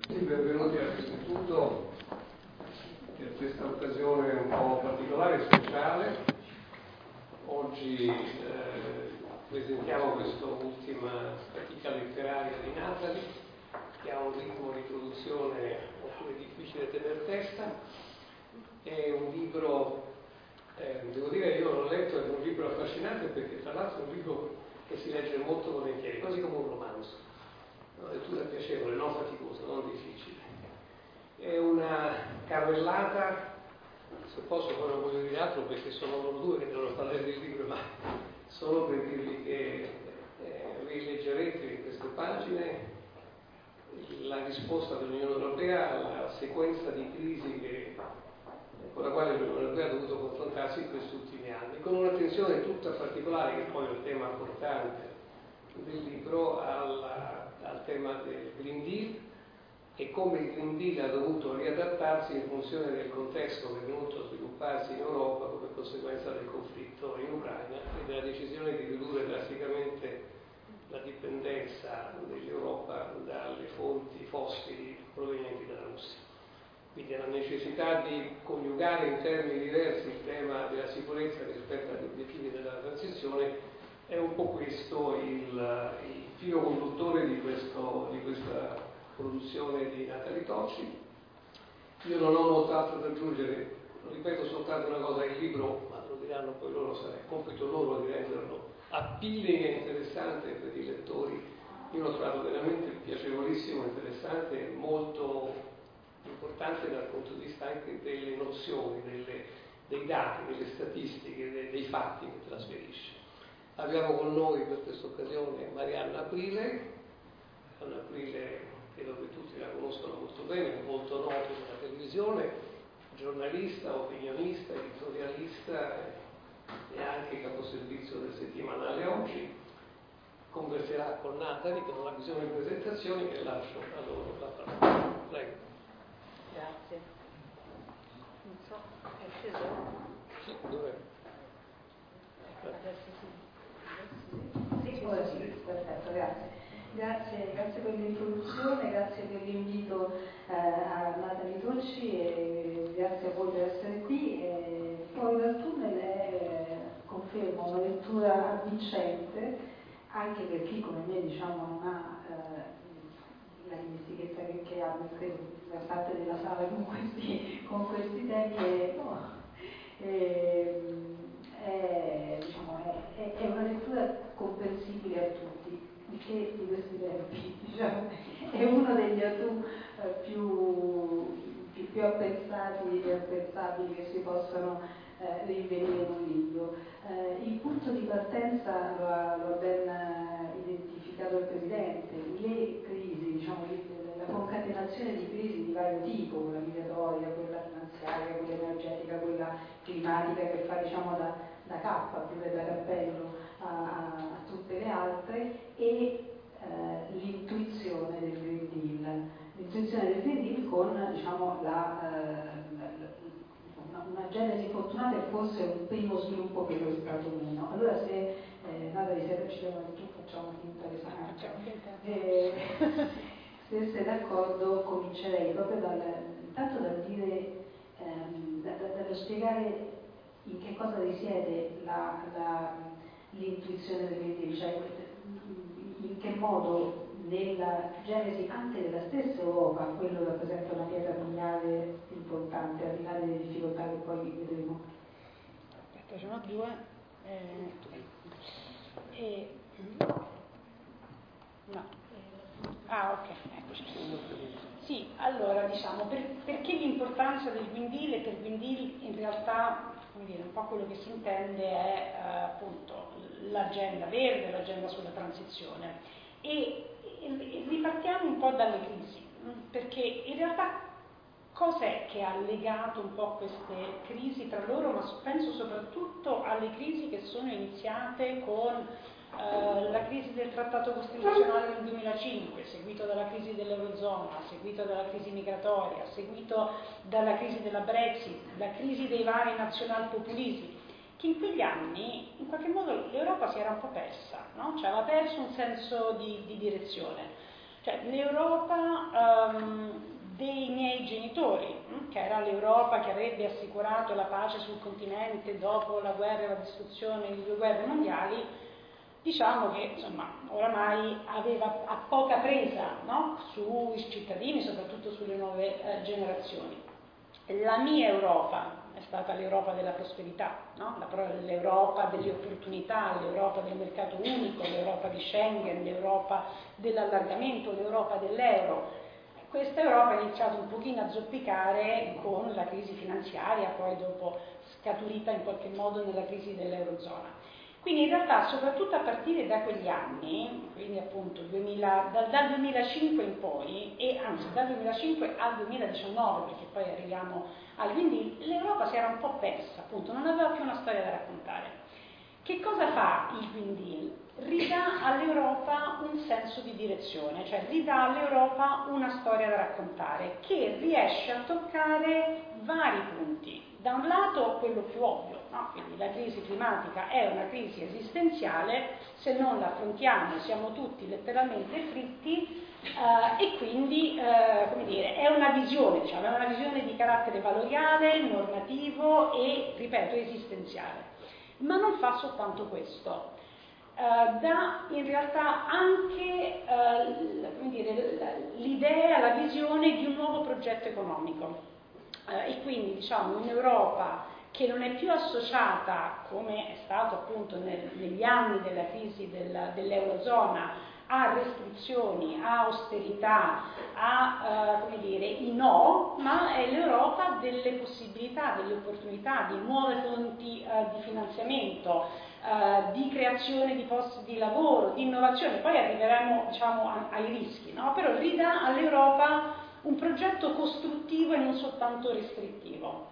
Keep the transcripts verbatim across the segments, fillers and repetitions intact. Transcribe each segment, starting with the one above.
Sì, benvenuti all'Istituto per questa occasione un po' particolare e speciale. Oggi eh, presentiamo questa ultima fatica letteraria di Natali, che ha un ritmo di produzione oppure difficile tenere testa. È un libro, eh, devo dire, io l'ho letto, è un libro affascinante perché tra l'altro è un libro che si legge molto volentieri, quasi come un romanzo. Una lettura piacevole, non faticosa, non difficile. È una carrellata, se posso poi non voglio dire altro perché sono loro due che devono parlare del libro, ma solo per dirvi che eh, rileggerete in queste pagine la risposta dell'Unione Europea alla sequenza di crisi che, con la quale l'Unione Europea ha dovuto confrontarsi in questi ultimi anni, con un'attenzione tutta particolare, che poi è il tema portante del libro, alla al tema del Green Deal e come il Green Deal ha dovuto riadattarsi in funzione del contesto che è venuto a svilupparsi in Europa come conseguenza del conflitto in Ucraina e della decisione di ridurre drasticamente la dipendenza dell'Europa dalle fonti fossili provenienti dalla Russia. Quindi la necessità di coniugare in termini diversi il tema della sicurezza rispetto agli obiettivi della transizione è un po' questo il, il filo conduttore di, questo, di questa produzione di Natali Tocci. Io non ho molto altro da aggiungere, ripeto soltanto una cosa: il libro, ma lo diranno poi loro, sarà compito loro di renderlo appealing e interessante per i lettori. Io l'ho trovato veramente piacevolissimo, interessante e molto importante dal punto di vista anche delle nozioni, delle, dei dati, delle statistiche, dei, dei fatti che trasferisce. Abbiamo con noi per questa occasione Marianna Aprile. Marianna Aprile, credo che tutti la conoscono molto bene, è molto noto nella televisione, giornalista, opinionista, editorialista e anche caposervizio del settimanale Oggi. Converserà con Natali, che non ha bisogno di presentazioni, e lascio a loro la parola. Prego. Grazie. Non so, è sceso? Sì, dov'è? Adesso sì. Sì, ora sì, perfetto, grazie. Grazie, grazie per l'introduzione, grazie per l'invito eh, a Natali Tocci e grazie a voi per essere qui. E Fuori dal tunnel è, eh, confermo, una lettura avvincente, anche per chi come me diciamo non ha eh, la dimestichezza che, che ha, credo, la parte della sala con questi, con questi temi. E, no, e, È, diciamo, è, è una lettura comprensibile a tutti, il che di questi tempi diciamo, è uno degli attu eh, più, più, più apprezzati e apprezzabili che si possano eh, rinvenire in un libro. Eh, il punto di partenza lo ha, lo ha ben eh, identificato il Presidente: le crisi, diciamo, la concatenazione di crisi di vario tipo, quella migratoria, quella finanziaria, quella energetica, quella climatica, che fa diciamo da da cappa più che da cappello a, a, a tutte le altre, e eh, l'intuizione del Green Deal, l'intuizione del Green Deal con diciamo, la, eh, la, una, una genesi fortunata e forse un primo sviluppo che lo è stato meno. Allora se eh, Natali, se ci diamo tu facciamo finta che sia eh, se sei d'accordo, comincerei proprio dal, intanto dal dire ehm, da, da, dallo spiegare in che cosa risiede la, la, l'intuizione del Green Deal, cioè in che modo nella genesi anche della stessa Europa quello rappresenta una pietra miliare importante, al di là delle difficoltà che poi vedremo. Aspetta, ce n'ho due. Eh, e, no. Ah, ok, eccoci. Sì, allora diciamo, per, perché l'importanza del Green Deal? E per Green Deal in realtà, come dire, un po' quello che si intende è eh, appunto l'agenda verde, l'agenda sulla transizione. E, e, e ripartiamo un po' dalle crisi, perché in realtà cos'è che ha legato un po' queste crisi tra loro, ma penso soprattutto alle crisi che sono iniziate con Uh, la crisi del trattato costituzionale del duemilacinque, seguito dalla crisi dell'Eurozona, seguito dalla crisi migratoria, seguito dalla crisi della Brexit, la crisi dei vari nazionalpopulismi, che in quegli anni in qualche modo l'Europa si era un po' persa, no? Cioè aveva perso un senso di, di direzione. Cioè l'Europa um, dei miei genitori, che era l'Europa che avrebbe assicurato la pace sul continente dopo la guerra e la distruzione di due guerre mondiali, diciamo che insomma oramai aveva a poca presa, no? Sui cittadini, soprattutto sulle nuove eh, generazioni. La mia Europa è stata l'Europa della prosperità, no? L'Europa delle opportunità, l'Europa del mercato unico, l'Europa di Schengen, l'Europa dell'allargamento, l'Europa dell'euro. Questa Europa ha iniziato un pochino a zoppicare con la crisi finanziaria, poi dopo scaturita in qualche modo nella crisi dell'Eurozona. Quindi in realtà soprattutto a partire da quegli anni, quindi appunto duemila, dal, dal duemilacinque in poi, e anzi dal duemilacinque al duemiladiciannove, perché poi arriviamo al Green Deal, l'Europa si era un po' persa, appunto, non aveva più una storia da raccontare. Che cosa fa il Green Deal? Ridà all'Europa un senso di direzione, cioè ridà all'Europa una storia da raccontare, che riesce a toccare vari punti. Da un lato quello più ovvio, no? Quindi la crisi climatica è una crisi esistenziale, se non la affrontiamo siamo tutti letteralmente fritti, eh, e quindi eh, come dire, è una visione, diciamo, è una visione di carattere valoriale, normativo e, ripeto, esistenziale. Ma non fa soltanto questo. Uh, dà in realtà anche uh, come dire, l'idea, la visione di un nuovo progetto economico uh, e quindi diciamo un'Europa che non è più associata, come è stato appunto nel, negli anni della crisi del, dell'Eurozona, a restrizioni, a austerità, a uh, come dire, i no, ma è l'Europa delle possibilità, delle opportunità, di nuove fonti uh, di finanziamento, Uh, di creazione di posti di lavoro, di innovazione, poi arriveremo diciamo a, ai rischi, no? Però ridà all'Europa un progetto costruttivo e non soltanto restrittivo.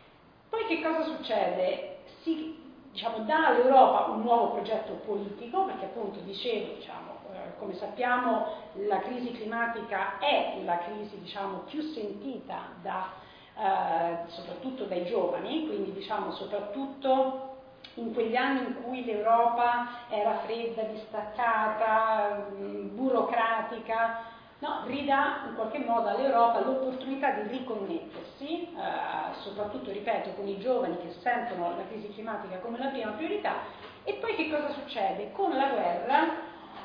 Poi che cosa succede? Si diciamo, dà all'Europa un nuovo progetto politico, perché appunto dicevo, diciamo, eh, come sappiamo la crisi climatica è la crisi diciamo, più sentita da, eh, soprattutto dai giovani, quindi diciamo soprattutto in quegli anni in cui l'Europa era fredda, distaccata, burocratica, no, ridà in qualche modo all'Europa l'opportunità di riconnettersi, eh, soprattutto, ripeto, con i giovani che sentono la crisi climatica come la prima priorità. E poi che cosa succede? Con la guerra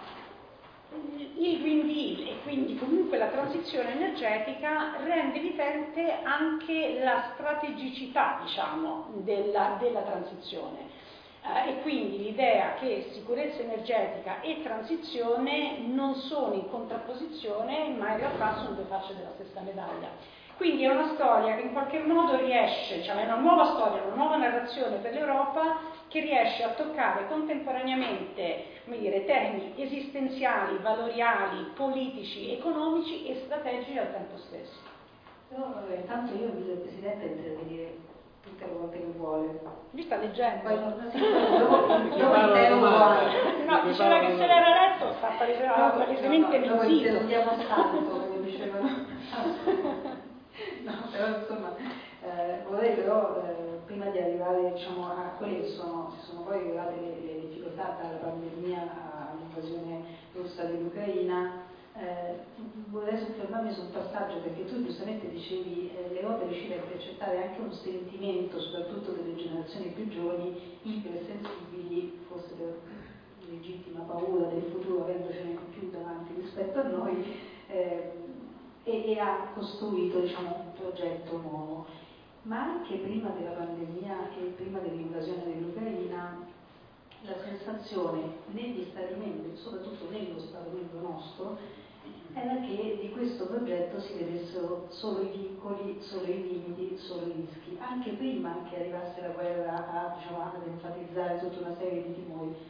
il Green Deal e quindi comunque la transizione energetica rende evidente anche la strategicità, diciamo, della, della transizione. Uh, e quindi l'idea che sicurezza energetica e transizione non sono in contrapposizione, ma in realtà sono due facce della stessa medaglia. Quindi è una storia che in qualche modo riesce, diciamo, è una nuova storia, una nuova narrazione per l'Europa che riesce a toccare contemporaneamente, come dire, temi esistenziali, valoriali, politici, economici e strategici al tempo stesso. Però vabbè, intanto io invito il Presidente a intervenire tutte le volte che vuole. Mi sta leggendo. Poi non si dopo interrompo. No, diceva che se l'era letto, sta palesemente mentito. Non andiamo tanto, come dicevano. No, però insomma, eh, vorrei però, eh, prima di arrivare diciamo, a quelle che sono, si sono poi arrivate le, le difficoltà dalla pandemia all'invasione russa dell'Ucraina, eh, vorrei soffermarmi su un passaggio perché tu giustamente dicevi eh, l'Europa è riuscita a intercettare anche un sentimento, soprattutto delle generazioni più giovani, ipersensibili, forse per legittima paura del futuro, avendocene più davanti rispetto a noi, eh, e, e ha costruito diciamo, un progetto nuovo. Ma anche prima della pandemia e prima dell'invasione dell'Ucraina la sensazione negli Stati membri, soprattutto nello Stato membro nostro, era che di questo progetto si vedessero solo i vincoli, solo i limiti, solo i rischi, anche prima che arrivasse la guerra a, diciamo, ad enfatizzare tutta una serie di timori.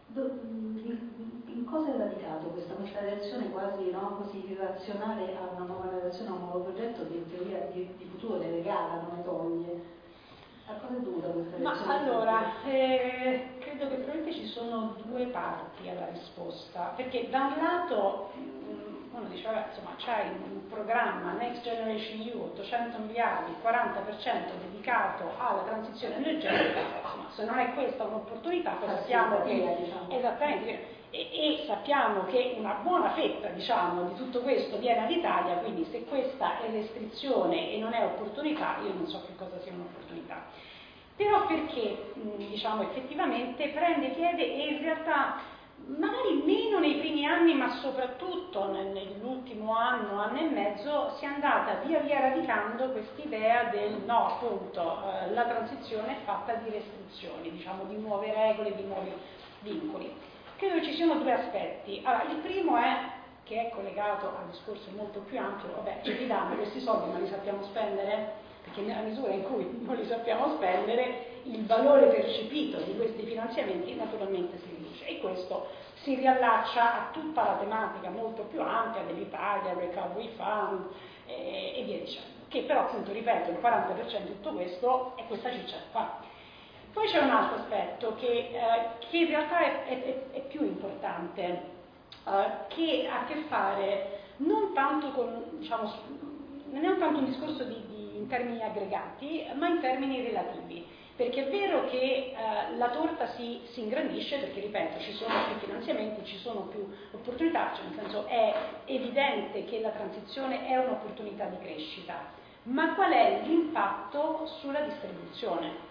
In cosa è radicato questa, questa reazione quasi, no, così irrazionale a una nuova narrazione, a un nuovo progetto che in teoria di, di futuro ne regala, non ne toglie? A cosa è dovuta questa reazione? Ma allora, eh, credo che probabilmente ci sono due parti alla risposta, perché da un lato uno dice, vabbè, insomma, c'hai un programma Next Generation E U, ottocento miliardi, quaranta per cento dedicato alla transizione energetica, insomma, se non è questa un'opportunità, poi sappiamo che, diciamo. Esattamente, e, e sappiamo che una buona fetta, diciamo, di tutto questo viene all'Italia, quindi se questa è restrizione e non è opportunità, io non so che cosa sia un'opportunità. Però perché, diciamo, effettivamente prende piede e in realtà magari meno nei primi anni, ma soprattutto nell'ultimo anno, anno e mezzo, si è andata via via radicando quest'idea del no, appunto, eh, la transizione è fatta di restrizioni, diciamo, di nuove regole, di nuovi vincoli. Credo che ci siano due aspetti. Allora, il primo è, che è collegato al discorso molto più ampio, vabbè, ce li danno questi soldi, ma li sappiamo spendere? Perché nella misura in cui non li sappiamo spendere, il valore percepito di questi finanziamenti naturalmente si riduce, e questo si riallaccia a tutta la tematica molto più ampia dell'Italia, Recovery Fund eh, e via dicendo, che però appunto, ripeto, il quaranta per cento di tutto questo è questa ciccia qua. Poi c'è un altro aspetto che, eh, che in realtà è, è, è più importante, eh, che ha a che fare non tanto con, diciamo, non è tanto un discorso di, di, in termini aggregati, ma in termini relativi. Perché è vero che eh, la torta si, si ingrandisce, perché ripeto, ci sono più finanziamenti, ci sono più opportunità, cioè nel senso è evidente che la transizione è un'opportunità di crescita, ma qual è l'impatto sulla distribuzione?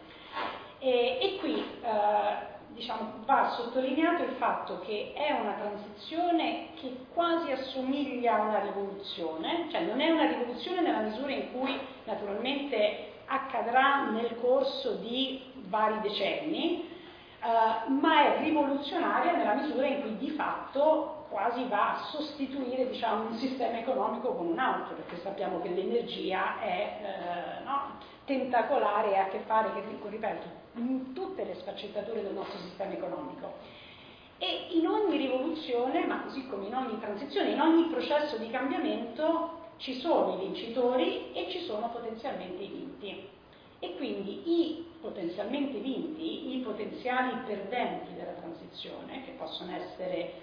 E, e qui eh, diciamo, va sottolineato il fatto che è una transizione che quasi assomiglia a una rivoluzione, cioè non è una rivoluzione nella misura in cui naturalmente accadrà nel corso di vari decenni, eh, ma è rivoluzionaria nella misura in cui di fatto quasi va a sostituire, diciamo, un sistema economico con un altro, perché sappiamo che l'energia è eh, no, tentacolare e ha a che fare, che ripeto, in tutte le sfaccettature del nostro sistema economico. E in ogni rivoluzione, ma così come in ogni transizione, in ogni processo di cambiamento, ci sono i vincitori e ci sono potenzialmente i vinti. E quindi i potenzialmente vinti, i potenziali perdenti della transizione, che possono essere eh,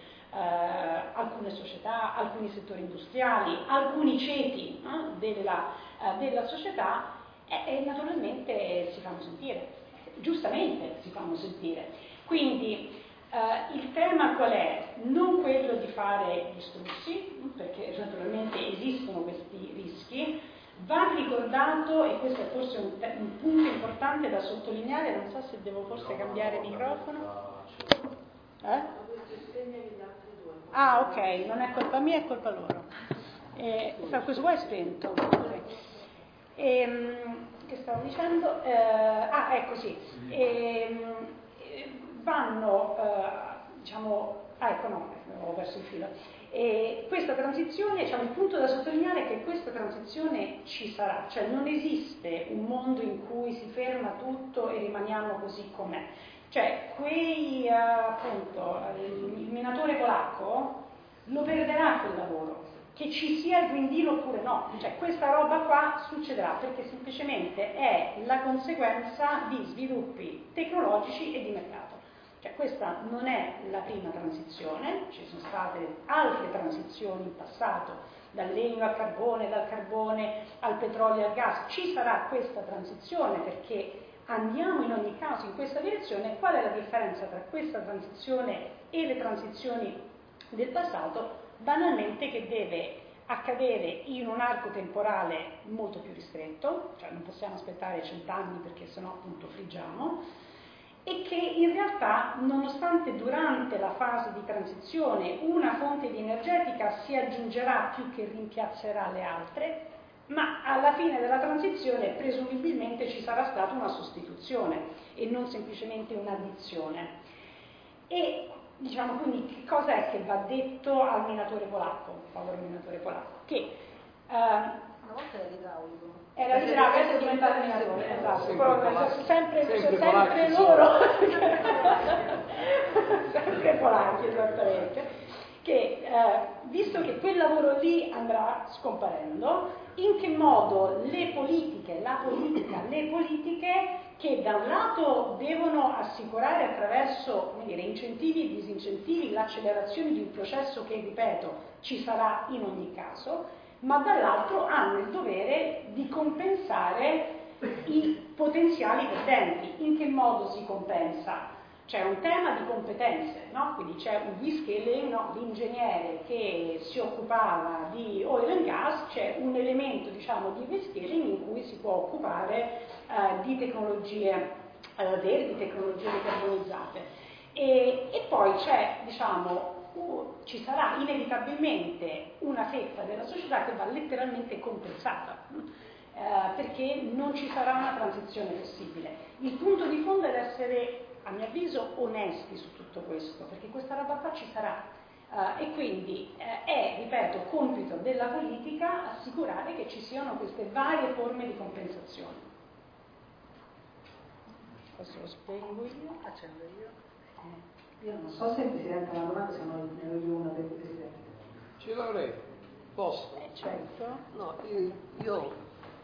alcune società, alcuni settori industriali, alcuni ceti eh, della, eh, della società, eh, eh, naturalmente si fanno sentire, giustamente si fanno sentire. Quindi Uh, il tema qual è? Non quello di fare gli strussi, perché naturalmente esistono questi rischi, va ricordato, e questo è forse un, un punto importante da sottolineare, non so se devo forse cambiare microfono. Eh? Ah, ok, non è colpa mia, è colpa loro. Eh, questo qua è spento. E, che stavo dicendo? Eh, ah, ecco sì. E, vanno, eh, diciamo, ah ecco no, ho perso il filo. E questa transizione, diciamo, il punto da sottolineare è che questa transizione ci sarà, cioè non esiste un mondo in cui si ferma tutto e rimaniamo così com'è. Cioè, quei, eh, appunto, il minatore polacco lo perderà quel lavoro, che ci sia il Green Deal oppure no, cioè questa roba qua succederà perché semplicemente è la conseguenza di sviluppi tecnologici e di mercato. Cioè questa non è la prima transizione, ci sono state altre transizioni in passato, dal legno al carbone, dal carbone al petrolio e al gas, ci sarà questa transizione perché andiamo in ogni caso in questa direzione. Qual è la differenza tra questa transizione e le transizioni del passato? Banalmente che deve accadere in un arco temporale molto più ristretto, cioè non possiamo aspettare cent'anni perché sennò appunto friggiamo, e che in realtà, nonostante durante la fase di transizione una fonte di energetica si aggiungerà più che rimpiazzerà le altre, ma alla fine della transizione presumibilmente ci sarà stata una sostituzione e non semplicemente un'addizione. E diciamo quindi che cosa è che va detto al minatore polacco, il povero minatore polacco? Che eh, una volta era l'idraulico. Era l'idraulico, adesso è diventato minatore, esatto, sempre, però, sempre, sempre, sempre loro, sempre polacchi, esattamente. Che eh, visto che quel lavoro lì andrà scomparendo, in che modo le politiche, la politica, le politiche che da un lato devono assicurare attraverso, come dire, incentivi e disincentivi l'accelerazione di un processo che, ripeto, ci sarà in ogni caso, ma dall'altro hanno il dovere di compensare i potenziali perdenti. In che modo si compensa? c'è un tema di competenze, no? Quindi c'è un rescaling, no? L'ingegnere che si occupava di oil and gas, c'è un elemento, diciamo, di rescaling in cui si può occupare eh, di tecnologie eh, verdi, tecnologie decarbonizzate. E, e poi c'è, diciamo, uh, ci sarà inevitabilmente una fetta della società che va letteralmente compensata, eh, perché non ci sarà una transizione possibile. Il punto di fondo è essere, a mio avviso, onesti su tutto questo, perché questa roba qua ci sarà, uh, e quindi uh, è, ripeto, compito della politica assicurare che ci siano queste varie forme di compensazione. Questo lo spiego io? Accendo io. Eh, io non so se il Presidente ha una domanda, se no ne ho io una del Presidente. Ce l'avrei, posso? Eh, certo. No, io, io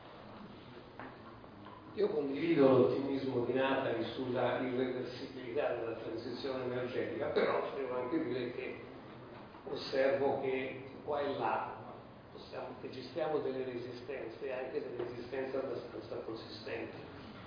Io condivido l'ottimismo di Natali sulla irreversibilità della transizione energetica, però devo anche dire che osservo che qua e là possiamo, registriamo delle resistenze, anche delle resistenze abbastanza consistenti.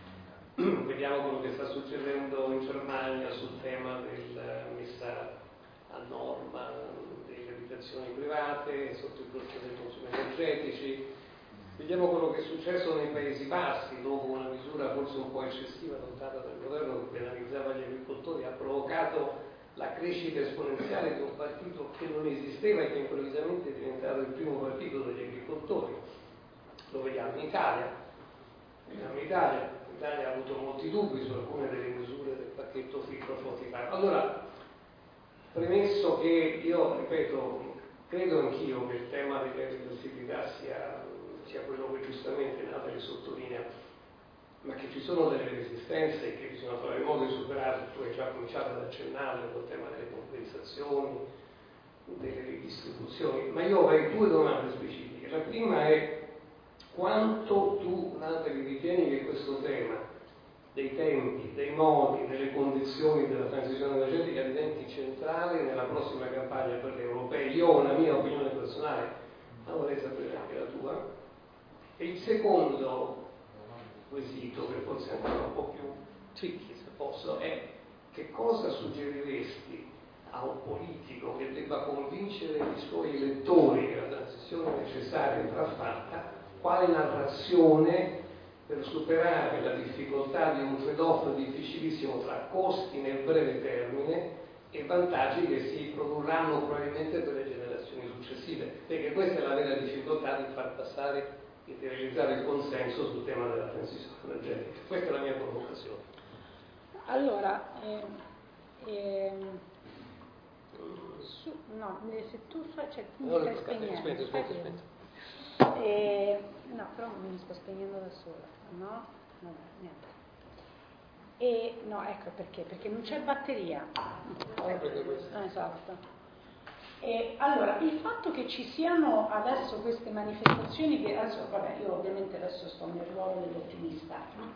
Vediamo quello che sta succedendo in Germania sul tema della messa a norma delle abitazioni private sotto il profilo dei consumi energetici. Vediamo quello che è successo nei Paesi Bassi, dopo una misura forse un po' eccessiva adottata dal governo che penalizzava gli agricoltori, ha provocato la crescita esponenziale di un partito che non esisteva e che improvvisamente è diventato il primo partito degli agricoltori. Lo vediamo in Italia. Vediamo in Italia. L'Italia ha avuto molti dubbi su alcune delle misure del pacchetto Fit for cinquantacinque. Allora, premesso che io, ripeto, credo anch'io che il tema delle reversibilità sia sia quello che giustamente Natali sottolinea, ma che ci sono delle resistenze e che bisogna trovare il modo di superare. Tu hai già cominciato ad accennare col tema delle compensazioni, delle ridistribuzioni, ma io avrei due domande specifiche. La prima è: quanto tu, Natali, ritieni che questo tema dei tempi, dei modi, delle condizioni della transizione energetica diventi centrale nella prossima campagna per le europee? Io ho una mia opinione personale, ma vorrei sapere anche la tua. E il secondo quesito, che forse è ancora un po' più tricky, se posso, è: che cosa suggeriresti a un politico che debba convincere i suoi elettori che la transizione necessaria andrà fatta? Quale narrazione per superare la difficoltà di un trade-off difficilissimo tra costi nel breve termine e vantaggi che si produrranno probabilmente per le generazioni successive? Perché questa è la vera difficoltà di far passare, di realizzare il consenso sul tema della transizione energetica. Questa è la mia provocazione. Allora, eh, eh, su, no, se tu fai, cioè tu mi no, stai aspetta, spegnendo. aspetta, aspetta, aspetta. Eh, no, però mi sto spegnendo da sola, no? Vabbè, niente. E no, ecco perché, perché non c'è batteria. Ah, perché questo. Esatto. E allora, il fatto che ci siano adesso queste manifestazioni, che adesso, vabbè, io ovviamente adesso sto nel ruolo dell'ottimista,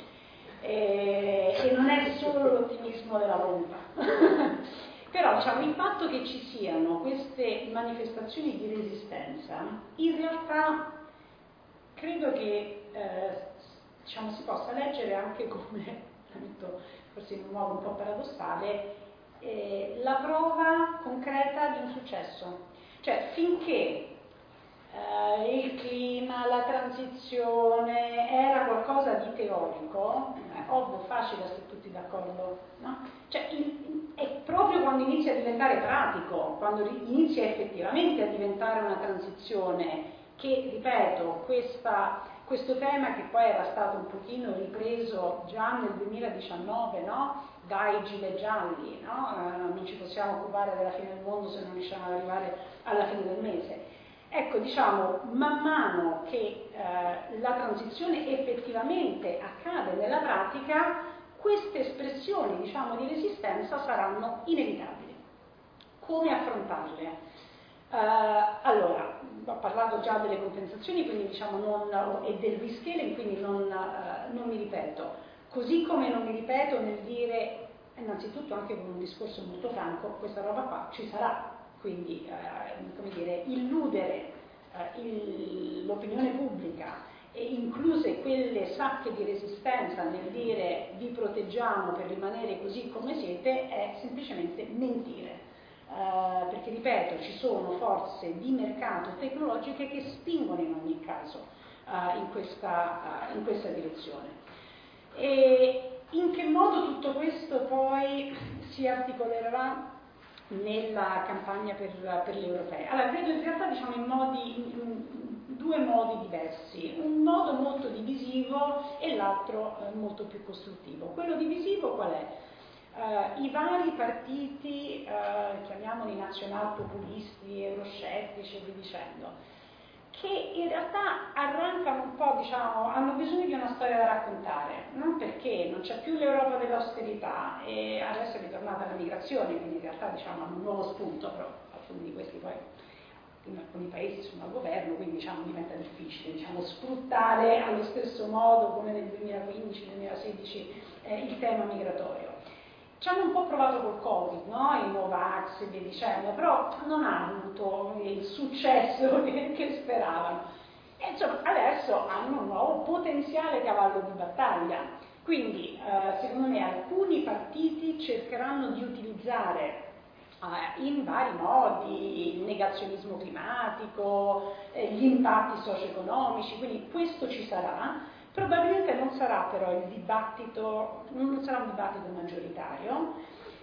e, e non è solo l'ottimismo della volontà, però diciamo, il fatto che ci siano queste manifestazioni di resistenza, in realtà credo che eh, diciamo, si possa leggere anche come, forse in un modo un po' paradossale, Eh, la prova concreta di un successo. Cioè, finché eh, il clima, la transizione era qualcosa di teorico, è ovvio, facile essere tutti d'accordo, no? Cioè, il, è proprio quando inizia a diventare pratico, quando inizia effettivamente a diventare una transizione, che, ripeto, questa, questo tema che poi era stato un pochino ripreso già nel duemiladiciannove, no? Dai gilet gialli, no? Eh, non ci possiamo occupare della fine del mondo se non riusciamo ad arrivare alla fine del mese. Ecco, diciamo, man mano che eh, la transizione effettivamente accade nella pratica, queste espressioni, diciamo, di resistenza saranno inevitabili. Come affrontarle? Uh, allora, ho parlato già delle compensazioni, quindi diciamo non, e del rescaling, quindi non, uh, non mi ripeto. Così come non mi ripeto nel dire, innanzitutto anche con un discorso molto franco, questa roba qua ci sarà, quindi uh, come dire, illudere uh, il, l'opinione pubblica e incluse quelle sacche di resistenza nel dire vi proteggiamo per rimanere così come siete, è semplicemente mentire. Uh, perché ripeto, ci sono forze di mercato tecnologiche che spingono in ogni caso uh, in, questa, uh, in questa direzione. E in che modo tutto questo poi si articolerà nella campagna per, per le europee? Allora, vedo in realtà diciamo in, modi, in due modi diversi, un modo molto divisivo e l'altro eh, molto più costruttivo. Quello divisivo qual è? Uh, I vari partiti, uh, chiamiamoli nazionalpopulisti, euroscettici e via dicendo, che in realtà arrancano un po', diciamo, hanno bisogno di una storia da raccontare, non perché non c'è più l'Europa dell'austerità e adesso è ritornata la migrazione, quindi in realtà diciamo hanno un nuovo spunto, però alcuni di questi poi in alcuni paesi sono al governo, quindi diciamo diventa difficile diciamo, sfruttare allo stesso modo come nel duemilaquindici duemilasedici eh, il tema migratorio. Ci hanno un po' provato col Covid, no? I Novax e via dicendo, però non hanno avuto il successo che, che speravano. E insomma, adesso hanno un nuovo potenziale cavallo di battaglia. Quindi, eh, secondo me, alcuni partiti cercheranno di utilizzare eh, in vari modi il negazionismo climatico, eh, gli impatti socio-economici, quindi questo ci sarà. Probabilmente non sarà però il dibattito, non sarà un dibattito maggioritario,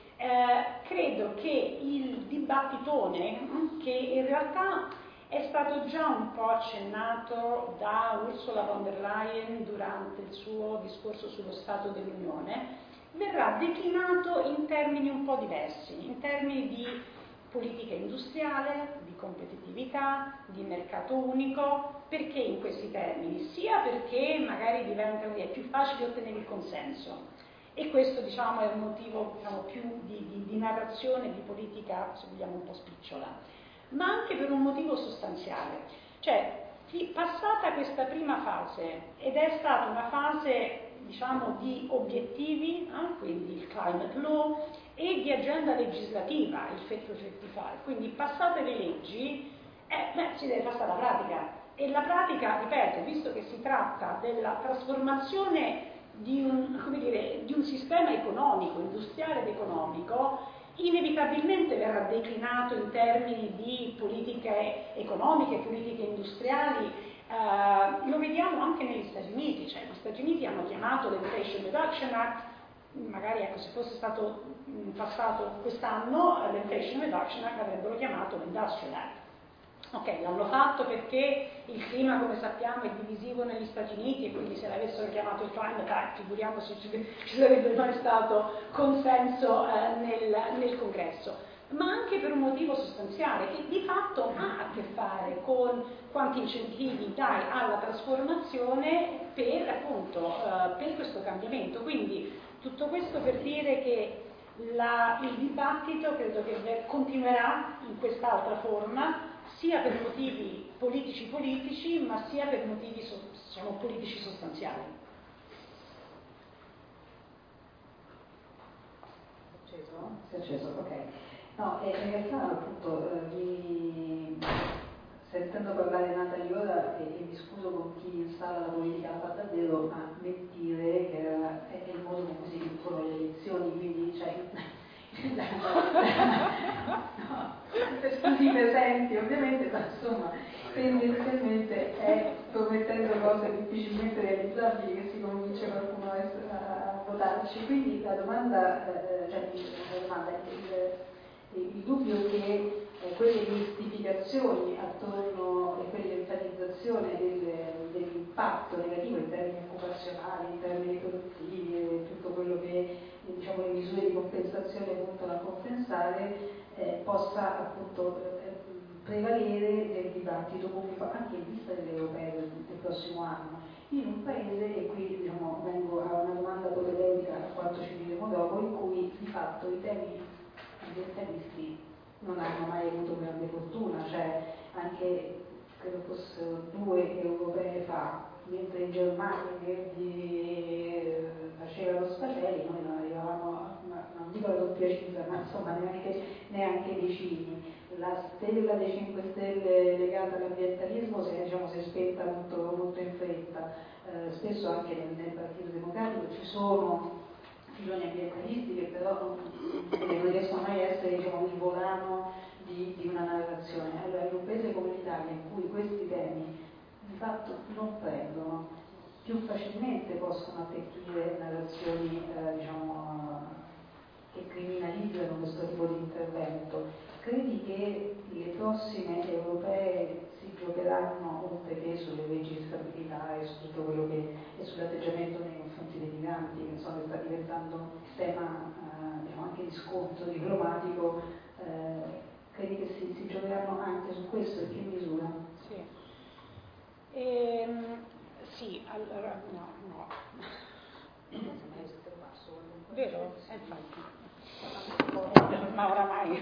eh, credo che il dibattitone, che in realtà è stato già un po' accennato da Ursula von der Leyen durante il suo discorso sullo Stato dell'Unione, verrà declinato in termini un po' diversi, in termini di politica industriale, di competitività, di mercato unico. Perché in questi termini? Sia perché magari diventa è più facile ottenere il consenso e questo diciamo, è un motivo diciamo, più di, di, di narrazione, di politica, se vogliamo, un po' spicciola, ma anche per un motivo sostanziale. Cioè, passata questa prima fase, ed è stata una fase diciamo, di obiettivi, eh, quindi il climate law, e di agenda legislativa, il Fit for cinquantacinque, quindi passate le leggi, eh, beh, si deve passare la pratica. E la pratica, ripeto, visto che si tratta della trasformazione di un, come dire, di un sistema economico, industriale ed economico, inevitabilmente verrà declinato in termini di politiche economiche, politiche industriali. Eh, lo vediamo anche negli Stati Uniti, cioè gli Stati Uniti hanno chiamato l'Inflation Reduction Act, magari ecco, se fosse stato passato quest'anno l'Inflation Reduction Act l'avrebbero chiamato l'Industrial Act. Ok, l'hanno fatto perché il clima, come sappiamo, è divisivo negli Stati Uniti e quindi se l'avessero chiamato il Climate Act, figuriamoci ci, ci sarebbe mai stato consenso eh, nel, nel Congresso, ma anche per un motivo sostanziale che di fatto ha a che fare con quanti incentivi dai alla trasformazione per, appunto, eh, per questo cambiamento. Quindi tutto questo per dire che la, il dibattito credo che continuerà in quest'altra forma, sia per motivi politici-politici, ma sia per motivi diciamo, politici sostanziali. Si è acceso? Si è acceso, ok. No, e in realtà appunto eh, mi... sentendo parlare Natalie ora e, e mi scuso con chi installa la politica la fa davvero, ma mentire che era, è, è il modo in cui si vincono le elezioni, quindi cioè, no, scusi presenti ovviamente, ma insomma tendenzialmente è promettendo cose difficilmente realizzabili che si convince qualcuno a, essere, a votarci. Quindi la domanda, eh, cioè la domanda è il, il dubbio che eh, quelle mistificazioni attorno e quelle enfatizzazione del, dell'impatto negativo in termini occupazionali, in termini produttivi e tutto quello che diciamo, le misure di compensazione puntano a compensare eh, possa appunto eh, prevalere nel dibattito pubblico anche in vista delle europee del, del prossimo anno in un paese, e qui diciamo, vengo a una domanda polemica a quanto ci diremo dopo, in cui di fatto i temi ambientalisti non hanno mai avuto grande fortuna, cioè anche credo fossero due europee fa, mentre in Germania che faceva lo Spatelli, noi non arrivavamo, non dico la doppia cifra, ma insomma neanche, neanche vicini. La stella dei cinque Stelle legata all'ambientalismo si è, diciamo, si è spenta molto, molto in fretta. spesso anche nel, nel Partito Democratico ci sono filoni ambientalisti che però non riescono mai a essere, diciamo, il volano di, di una narrazione. Allora, in un paese come l'Italia, in cui questi temi di fatto non prendono, più facilmente possono attecchire narrazioni eh, diciamo, che criminalizzano questo tipo di intervento. Credi che le prossime europee si giocheranno, oltre che sulle leggi di stabilità e su tutto quello che è sull'atteggiamento nei confronti dei migranti, che insomma sta diventando tema eh, diciamo, anche di scontro diplomatico, eh, credi che si, si giocheranno anche su questo, in che misura? Sì. Ehm, sì, allora no, no. Vero? Eh, infatti. Ma oramai.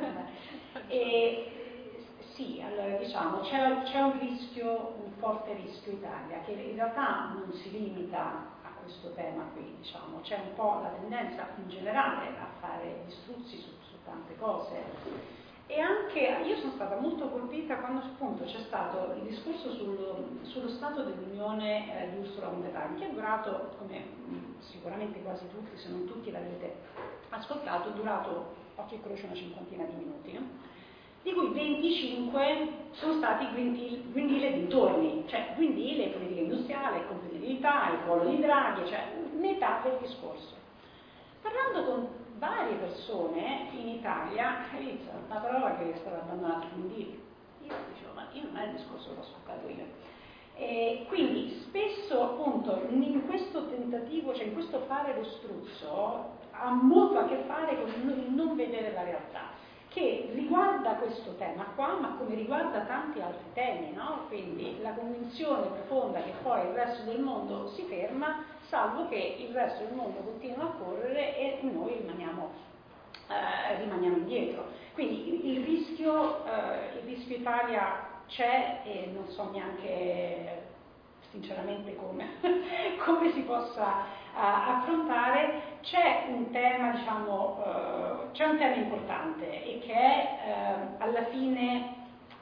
E, sì, allora diciamo, c'è, c'è un rischio, un forte rischio Italia, che in realtà non si limita a questo tema qui, diciamo, c'è un po' la tendenza in generale a fare gli struzzi su, su tante cose. E anche io sono stata molto colpita quando appunto c'è stato il discorso sullo, sullo Stato dell'Unione eh, di Ursula von der Leyen, che è durato, come mh, sicuramente quasi tutti, se non tutti l'avete ascoltato, è durato occhio e croce una cinquantina di minuti, no? Di cui venticinque sono stati Green Deal, Green Deal e dintorni, cioè Green Deal e politica industriale, competitività, il polo di Draghi, cioè metà del discorso. Parlando con varie persone in Italia, inizia una parola che è stata abbandonata in Green Deal. Io dicevo, ma io non è il discorso che ho ascoltato io. E quindi spesso appunto in questo tentativo, cioè in questo fare lo struzzo, ha molto a che fare con il non vedere la realtà, che riguarda questo tema qua, ma come riguarda tanti altri temi, no? Quindi la convinzione profonda che poi il resto del mondo si ferma, salvo che il resto del mondo continua a correre e noi rimaniamo, eh, rimaniamo indietro. Quindi il rischio, eh, il rischio Italia c'è e non so neanche sinceramente come, come si possa uh, affrontare. C'è un tema, diciamo, uh, c'è un tema importante e che è uh, alla fine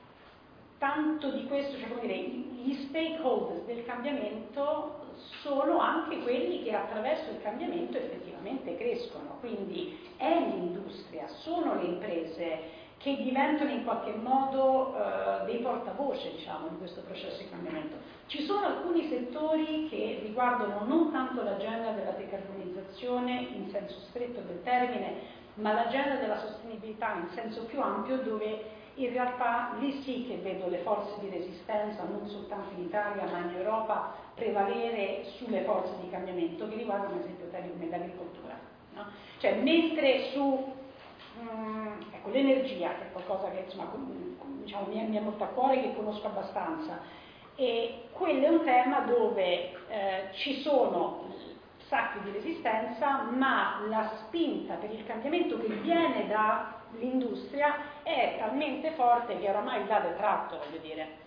tanto di questo, cioè come dire, gli stakeholders del cambiamento sono anche quelli che attraverso il cambiamento effettivamente crescono, quindi è l'industria, sono le imprese che diventano in qualche modo uh, dei portavoce, diciamo, di questo processo di cambiamento. Ci sono alcuni settori che riguardano non tanto l'agenda della decarbonizzazione in senso stretto del termine, ma l'agenda della sostenibilità in senso più ampio, dove in realtà lì sì che vedo le forze di resistenza, non soltanto in Italia ma in Europa, prevalere sulle forze di cambiamento che riguardano ad esempio temi come l'agricoltura, no? Cioè mentre su Mm, ecco, l'energia, che è qualcosa che insomma, diciamo, mi, è, mi è molto a cuore, che conosco abbastanza, e quello è un tema dove eh, ci sono sacchi di resistenza, ma la spinta per il cambiamento che viene dall'industria è talmente forte che oramai dà del tratto, voglio dire.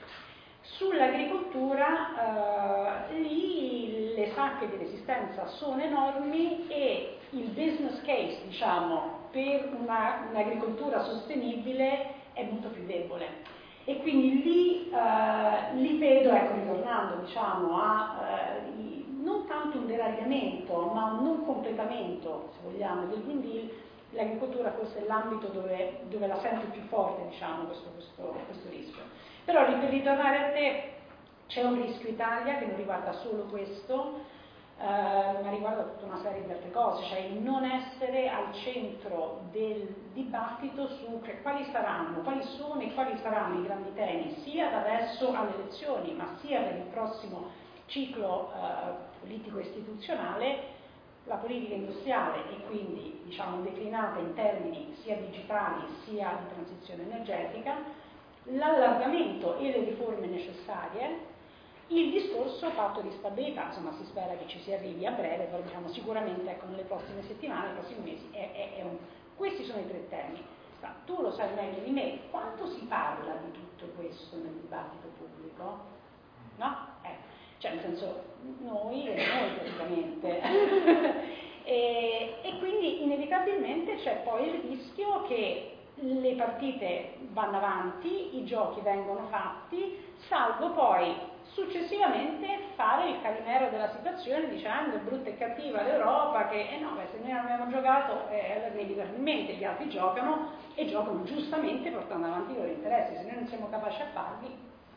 Sull'agricoltura eh, lì le sacche di resistenza sono enormi e il business case, diciamo, per una, un'agricoltura sostenibile è molto più debole. E quindi lì, eh, lì vedo, ecco, ritornando, diciamo, a eh, non tanto un deragliamento, ma un non completamento, se vogliamo, del Green Deal. L'agricoltura forse è l'ambito dove, dove la sento più forte, diciamo, questo, questo, questo rischio. Però per ritornare a te, c'è un rischio Italia che non riguarda solo questo, eh, ma riguarda tutta una serie di altre cose, cioè il non essere al centro del dibattito su cioè, quali saranno, quali sono e quali saranno i grandi temi, sia da adesso alle elezioni, ma sia per il prossimo ciclo eh, politico-istituzionale. La politica industriale e quindi diciamo declinata in termini sia digitali sia di transizione energetica, l'allargamento e le riforme necessarie, il discorso patto di stabilità, insomma si spera che ci si arrivi a breve, però diciamo sicuramente ecco, nelle prossime settimane, nei prossimi mesi, è, è, è un... questi sono i tre temi. Tu lo sai meglio di me, quanto si parla di tutto questo nel dibattito pubblico? No? Ecco. Cioè, nel senso, noi e noi praticamente. e, e quindi inevitabilmente c'è poi il rischio che le partite vanno avanti, i giochi vengono fatti, salvo poi successivamente fare il calimero della situazione dicendo brutta e cattiva l'Europa, che eh no, beh, se noi non abbiamo giocato eh, inevitabilmente gli altri giocano e giocano giustamente portando avanti i loro interessi, se noi non siamo capaci a farli.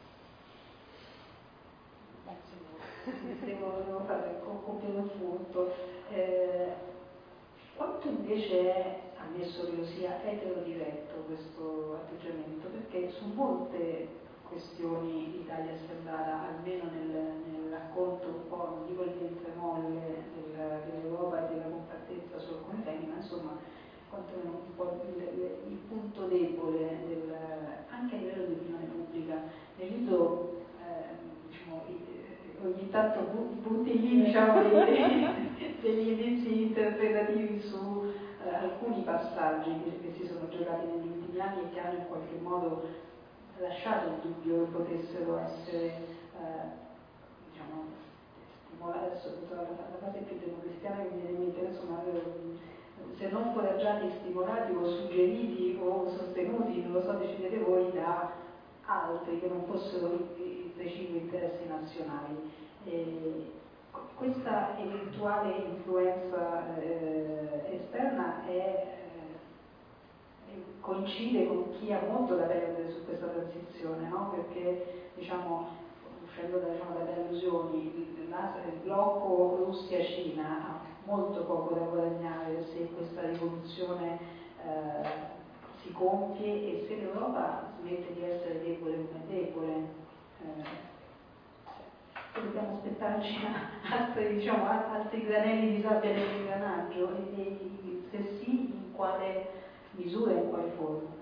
Devo, devo fare un completo punto. Eh, quanto invece è, ammesso che lo sia, eterodiretto questo atteggiamento? Perché su molte questioni l'Italia è sembrata, almeno nel, nel racconto un po', non dico il ventre-molle dell'Europa e della compattezza su alcuni temi, ma insomma quantomeno un po' il, il, il punto debole del, anche a livello di opinione pubblica. Nel libro eh, diciamo, ogni tanto butti lì diciamo, degli, degli indizi interpretativi su eh, alcuni passaggi che, che si sono giocati negli ultimi anni e che hanno in qualche modo lasciato il dubbio che potessero essere eh, diciamo, stimolati, adesso la, la fase più democristiana che mi viene in mente, insomma, se non foraggiati, stimolati o suggeriti o sostenuti, non lo so, decidete voi, da altri che non fossero i precipui interessi nazionali. E questa eventuale influenza eh, esterna è, eh, coincide con chi ha molto da perdere su questa transizione, no? Perché diciamo, uscendo da, diciamo, dalle allusioni, il, il blocco Russia-Cina ha molto poco da guadagnare se questa rivoluzione eh, si compie e se l'Europa smette di essere debole come debole. Eh, dobbiamo aspettarci altri, diciamo, altri granelli di sabbia nell'ingranaggio e, e se sì, in quale misura e in quale forma?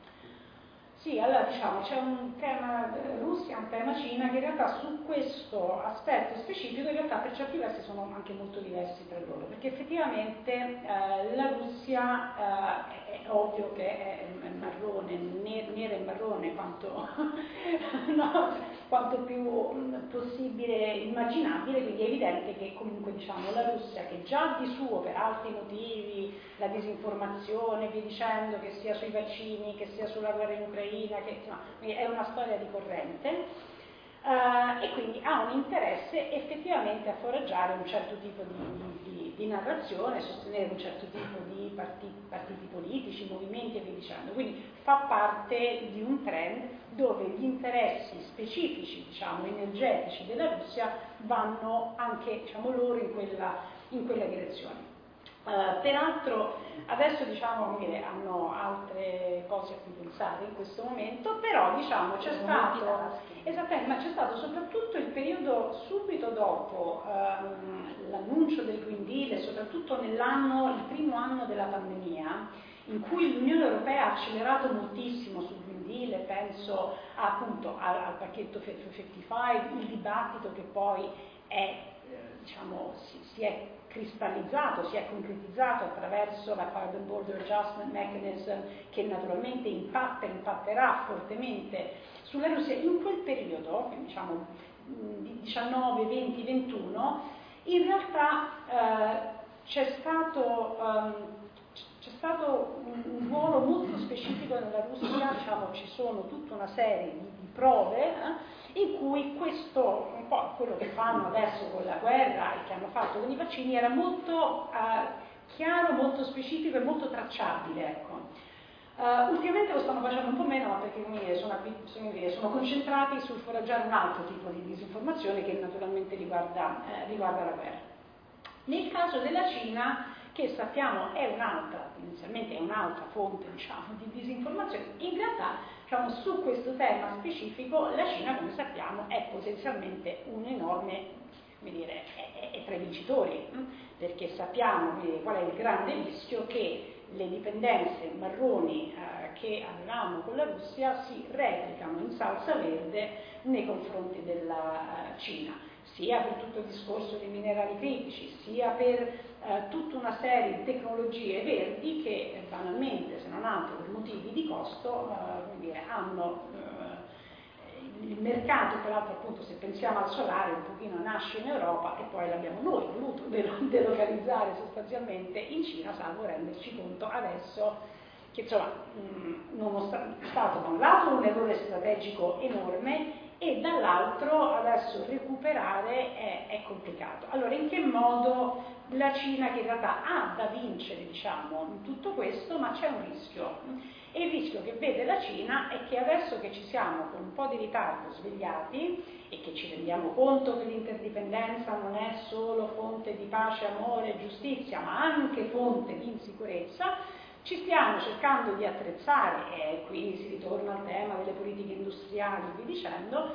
Sì, allora diciamo c'è un tema Russia, un tema Cina che in realtà su questo aspetto specifico in realtà per certi versi sono anche molto diversi tra loro, perché effettivamente eh, la Russia eh, è ovvio che è marrone, nera e marrone quanto, no, quanto più possibile immaginabile, quindi è evidente che comunque diciamo la Russia, che già di suo per altri motivi, la disinformazione, via dicendo, che sia sui vaccini, che sia sulla guerra in Ucraina, che insomma, è una storia di corrente, Uh, e quindi ha un interesse effettivamente a foraggiare un certo tipo di, di, di narrazione, sostenere un certo tipo di partiti, partiti politici, movimenti e via dicendo. Quindi fa parte di un trend dove gli interessi specifici, diciamo, energetici della Russia vanno anche, diciamo, loro in quella, in quella direzione. Uh, peraltro adesso diciamo dire, hanno altre cose a cui pensare in questo momento, però diciamo c'è stato esattamente, ma c'è stato soprattutto il periodo subito dopo um, l'annuncio del Green Deal e soprattutto nell'anno, il primo anno della pandemia, in cui l'Unione Europea ha accelerato moltissimo sul Green Deal, penso appunto al, al pacchetto cinquantacinque, il dibattito che poi è, eh, diciamo, si, si è cristallizzato, si è concretizzato attraverso la Carbon Border Adjustment Mechanism, che naturalmente impatta e impatterà fortemente sulla Russia. In quel periodo, diciamo diciannove, venti, ventuno, in realtà eh, c'è stato, um, c'è stato un, un ruolo molto specifico nella Russia, diciamo ci sono tutta una serie di, di prove eh, in cui questo, un po' quello che fanno adesso con la guerra e che hanno fatto con i vaccini, era molto eh, chiaro, molto specifico e molto tracciabile. Ecco. Uh, ultimamente lo stanno facendo un po' meno, ma perché come dire, sono, sono, sono concentrati sul foraggiare un altro tipo di disinformazione che naturalmente riguarda, eh, riguarda la guerra. Nel caso della Cina, che sappiamo è un'altra, inizialmente è un'altra fonte diciamo, di disinformazione, in realtà diciamo, su questo tema specifico la Cina, come sappiamo, è potenzialmente un enorme, come dire, è, è tra i vincitori, perché sappiamo dire, qual è il grande rischio che le dipendenze marroni eh, che avevamo con la Russia si replicano in salsa verde nei confronti della uh, Cina, sia per tutto il discorso dei minerali critici, sia per eh, tutta una serie di tecnologie verdi che eh, banalmente, se non altro per motivi di costo, eh, come dire, hanno eh, il mercato, peraltro appunto se pensiamo al solare un pochino nasce in Europa e poi l'abbiamo noi voluto delocalizzare sostanzialmente in Cina, salvo renderci conto adesso che insomma mh, non è stato da un lato un errore strategico enorme e dall'altro adesso recuperare è, è complicato. Allora, in che modo la Cina, che in realtà ha da vincere, diciamo, in tutto questo, ma c'è un rischio, e il rischio che vede la Cina è che adesso che ci siamo con un po' di ritardo svegliati e che ci rendiamo conto che l'interdipendenza non è solo fonte di pace, amore e giustizia, ma anche fonte di insicurezza, ci stiamo cercando di attrezzare, e qui si ritorna al tema delle politiche industriali e via dicendo,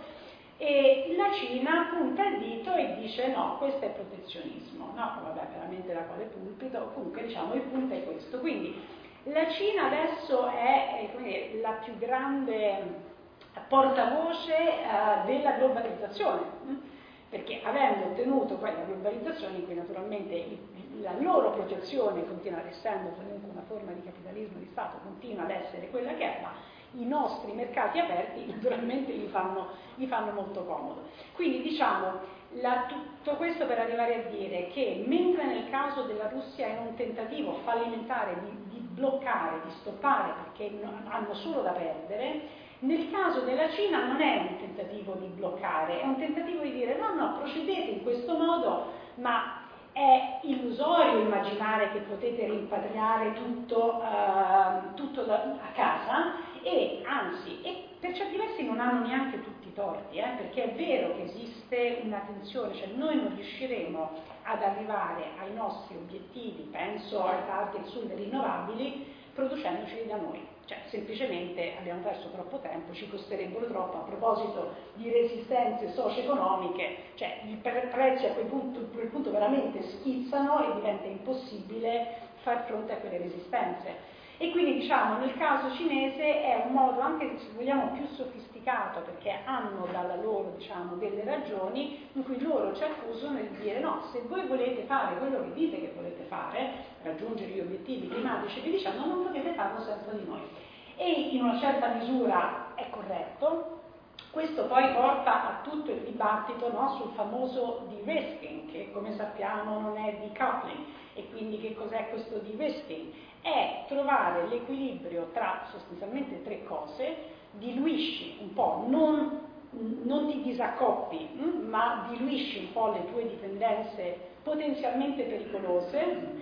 e la Cina punta il dito e dice no, questo è protezionismo, no, vabbè, veramente da quale pulpito, comunque diciamo il punto è questo. Quindi la Cina adesso è, è la più grande portavoce eh, della globalizzazione, perché avendo ottenuto poi la globalizzazione in cui naturalmente il, la loro protezione continua essendo comunque una forma di capitalismo di Stato, continua ad essere quella che è, ma i nostri mercati aperti naturalmente gli fanno, gli fanno molto comodo. Quindi diciamo, la, tutto questo per arrivare a dire che mentre nel caso della Russia è un tentativo fallimentare di, di bloccare, di stoppare, perché no, hanno solo da perdere, nel caso della Cina non è un tentativo di bloccare, è un tentativo di dire no, no, procedete in questo modo, ma è illusorio immaginare che potete rimpatriare tutto, uh, tutto da, a casa, e anzi, e per certi versi non hanno neanche tutti i torti, eh, perché è vero che esiste una tensione, cioè noi non riusciremo ad arrivare ai nostri obiettivi, penso ai target sulle rinnovabili, producendoceli da noi. Cioè, semplicemente abbiamo perso troppo tempo, ci costerebbero troppo. A proposito di resistenze socio-economiche, cioè i prezzi a quel punto, a quel punto veramente schizzano e diventa impossibile far fronte a quelle resistenze. E quindi diciamo nel caso cinese è un modo anche, se vogliamo, più sofisticato, perché hanno dalla loro, diciamo, delle ragioni in cui loro ci accusano nel dire no, se voi volete fare quello che dite che volete fare, raggiungere gli obiettivi climatici, vi diciamo, non potete farlo senza di noi. E in una certa misura è corretto. Questo poi porta a tutto il dibattito, no, sul famoso de-risking, che come sappiamo non è decoupling. E quindi che cos'è questo de-risking? È trovare l'equilibrio tra sostanzialmente tre cose: diluisci un po', non, non ti disaccoppi, hm, ma diluisci un po' le tue dipendenze potenzialmente pericolose,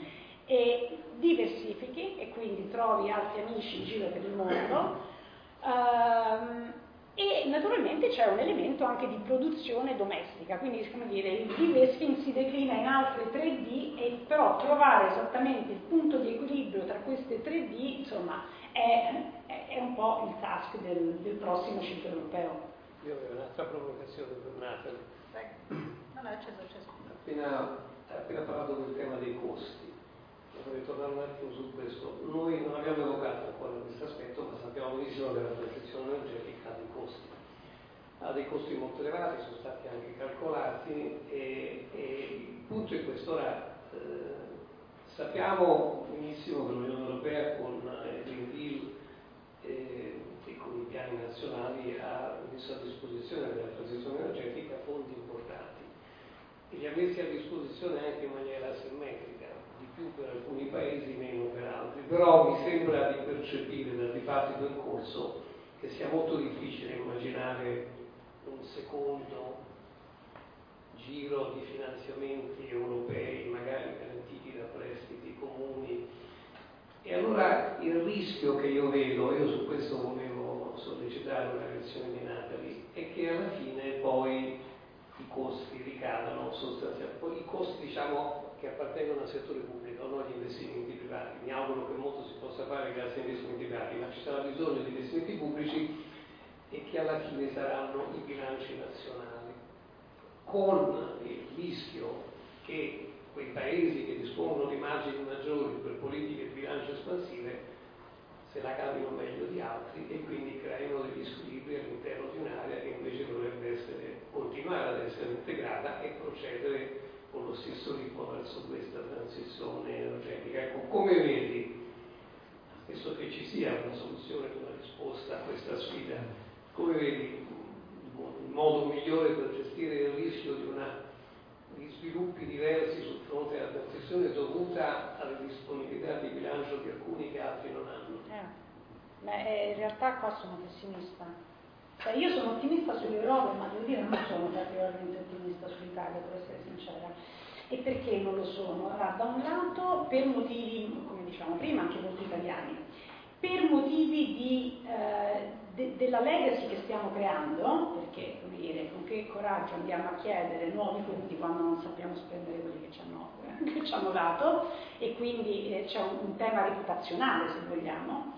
e diversifichi, e quindi trovi altri amici in giro per il mondo. Um, E naturalmente c'è un elemento anche di produzione domestica, quindi come dire, il de-risking si declina in altre tre D, e però trovare esattamente il punto di equilibrio tra queste tre D, insomma, è, è, è un po' il task del, del prossimo ciclo europeo. Io avevo un'altra provocazione per Natalie. No, no, acceso, acceso. Appena, appena parlato del tema dei costi, vorrei tornare un attimo su questo. Noi non abbiamo evocato ancora questo aspetto, ma sappiamo benissimo che la transizione energetica ha dei costi. Ha dei costi molto elevati, sono stati anche calcolati, e, e il punto è questo. Ora, eh, sappiamo benissimo che l'Unione Europea con il Green Deal eh, e con i piani nazionali ha messo a disposizione della transizione energetica fondi importanti, e li ha messi a disposizione anche in maniera asimmetrica, di più per alcuni paesi, meno per altri. Però mi sembra di percepire dal dibattito in corso che sia molto difficile immaginare un secondo giro di finanziamenti europei, magari garantiti da prestiti comuni. E allora il rischio che io vedo, io su questo volevo sollecitare una reazione di Natalie, è che alla fine poi i costi ricadano sostanzialmente, poi i costi, diciamo, che appartengono al settore pubblico, non agli investimenti privati. Mi auguro che molto si possa fare grazie agli investimenti privati, ma ci sarà bisogno di investimenti pubblici, e che alla fine saranno i bilanci nazionali, con il rischio che quei paesi che dispongono di margini maggiori per politiche di bilancio espansive se la cavino meglio di altri, e quindi creino degli squilibri all'interno di un'area che invece dovrebbe essere, continuare ad essere integrata e procedere con lo stesso ritmo verso questa transizione energetica. Ecco, come vedi, spesso che ci sia una soluzione, una risposta a questa sfida, come vedi il modo migliore per gestire il rischio di, una, di sviluppi diversi sul fronte alla transizione dovuta alle disponibilità di bilancio di alcuni che altri non hanno? Eh, beh, in realtà qua sono pessimista, Cioè, io sono ottimista sull'Europa, ma devo dire non sono particolarmente ottimista sull'Italia, per essere sincera. E perché non lo sono? Allora, da un lato, per motivi, come dicevamo prima, anche molto italiani, per motivi di, eh, de, della legacy che stiamo creando, perché, come dire, con che coraggio andiamo a chiedere nuovi fondi quando non sappiamo spendere quelli che ci hanno, eh, che ci hanno dato, e quindi eh, c'è un, un tema reputazionale, se vogliamo.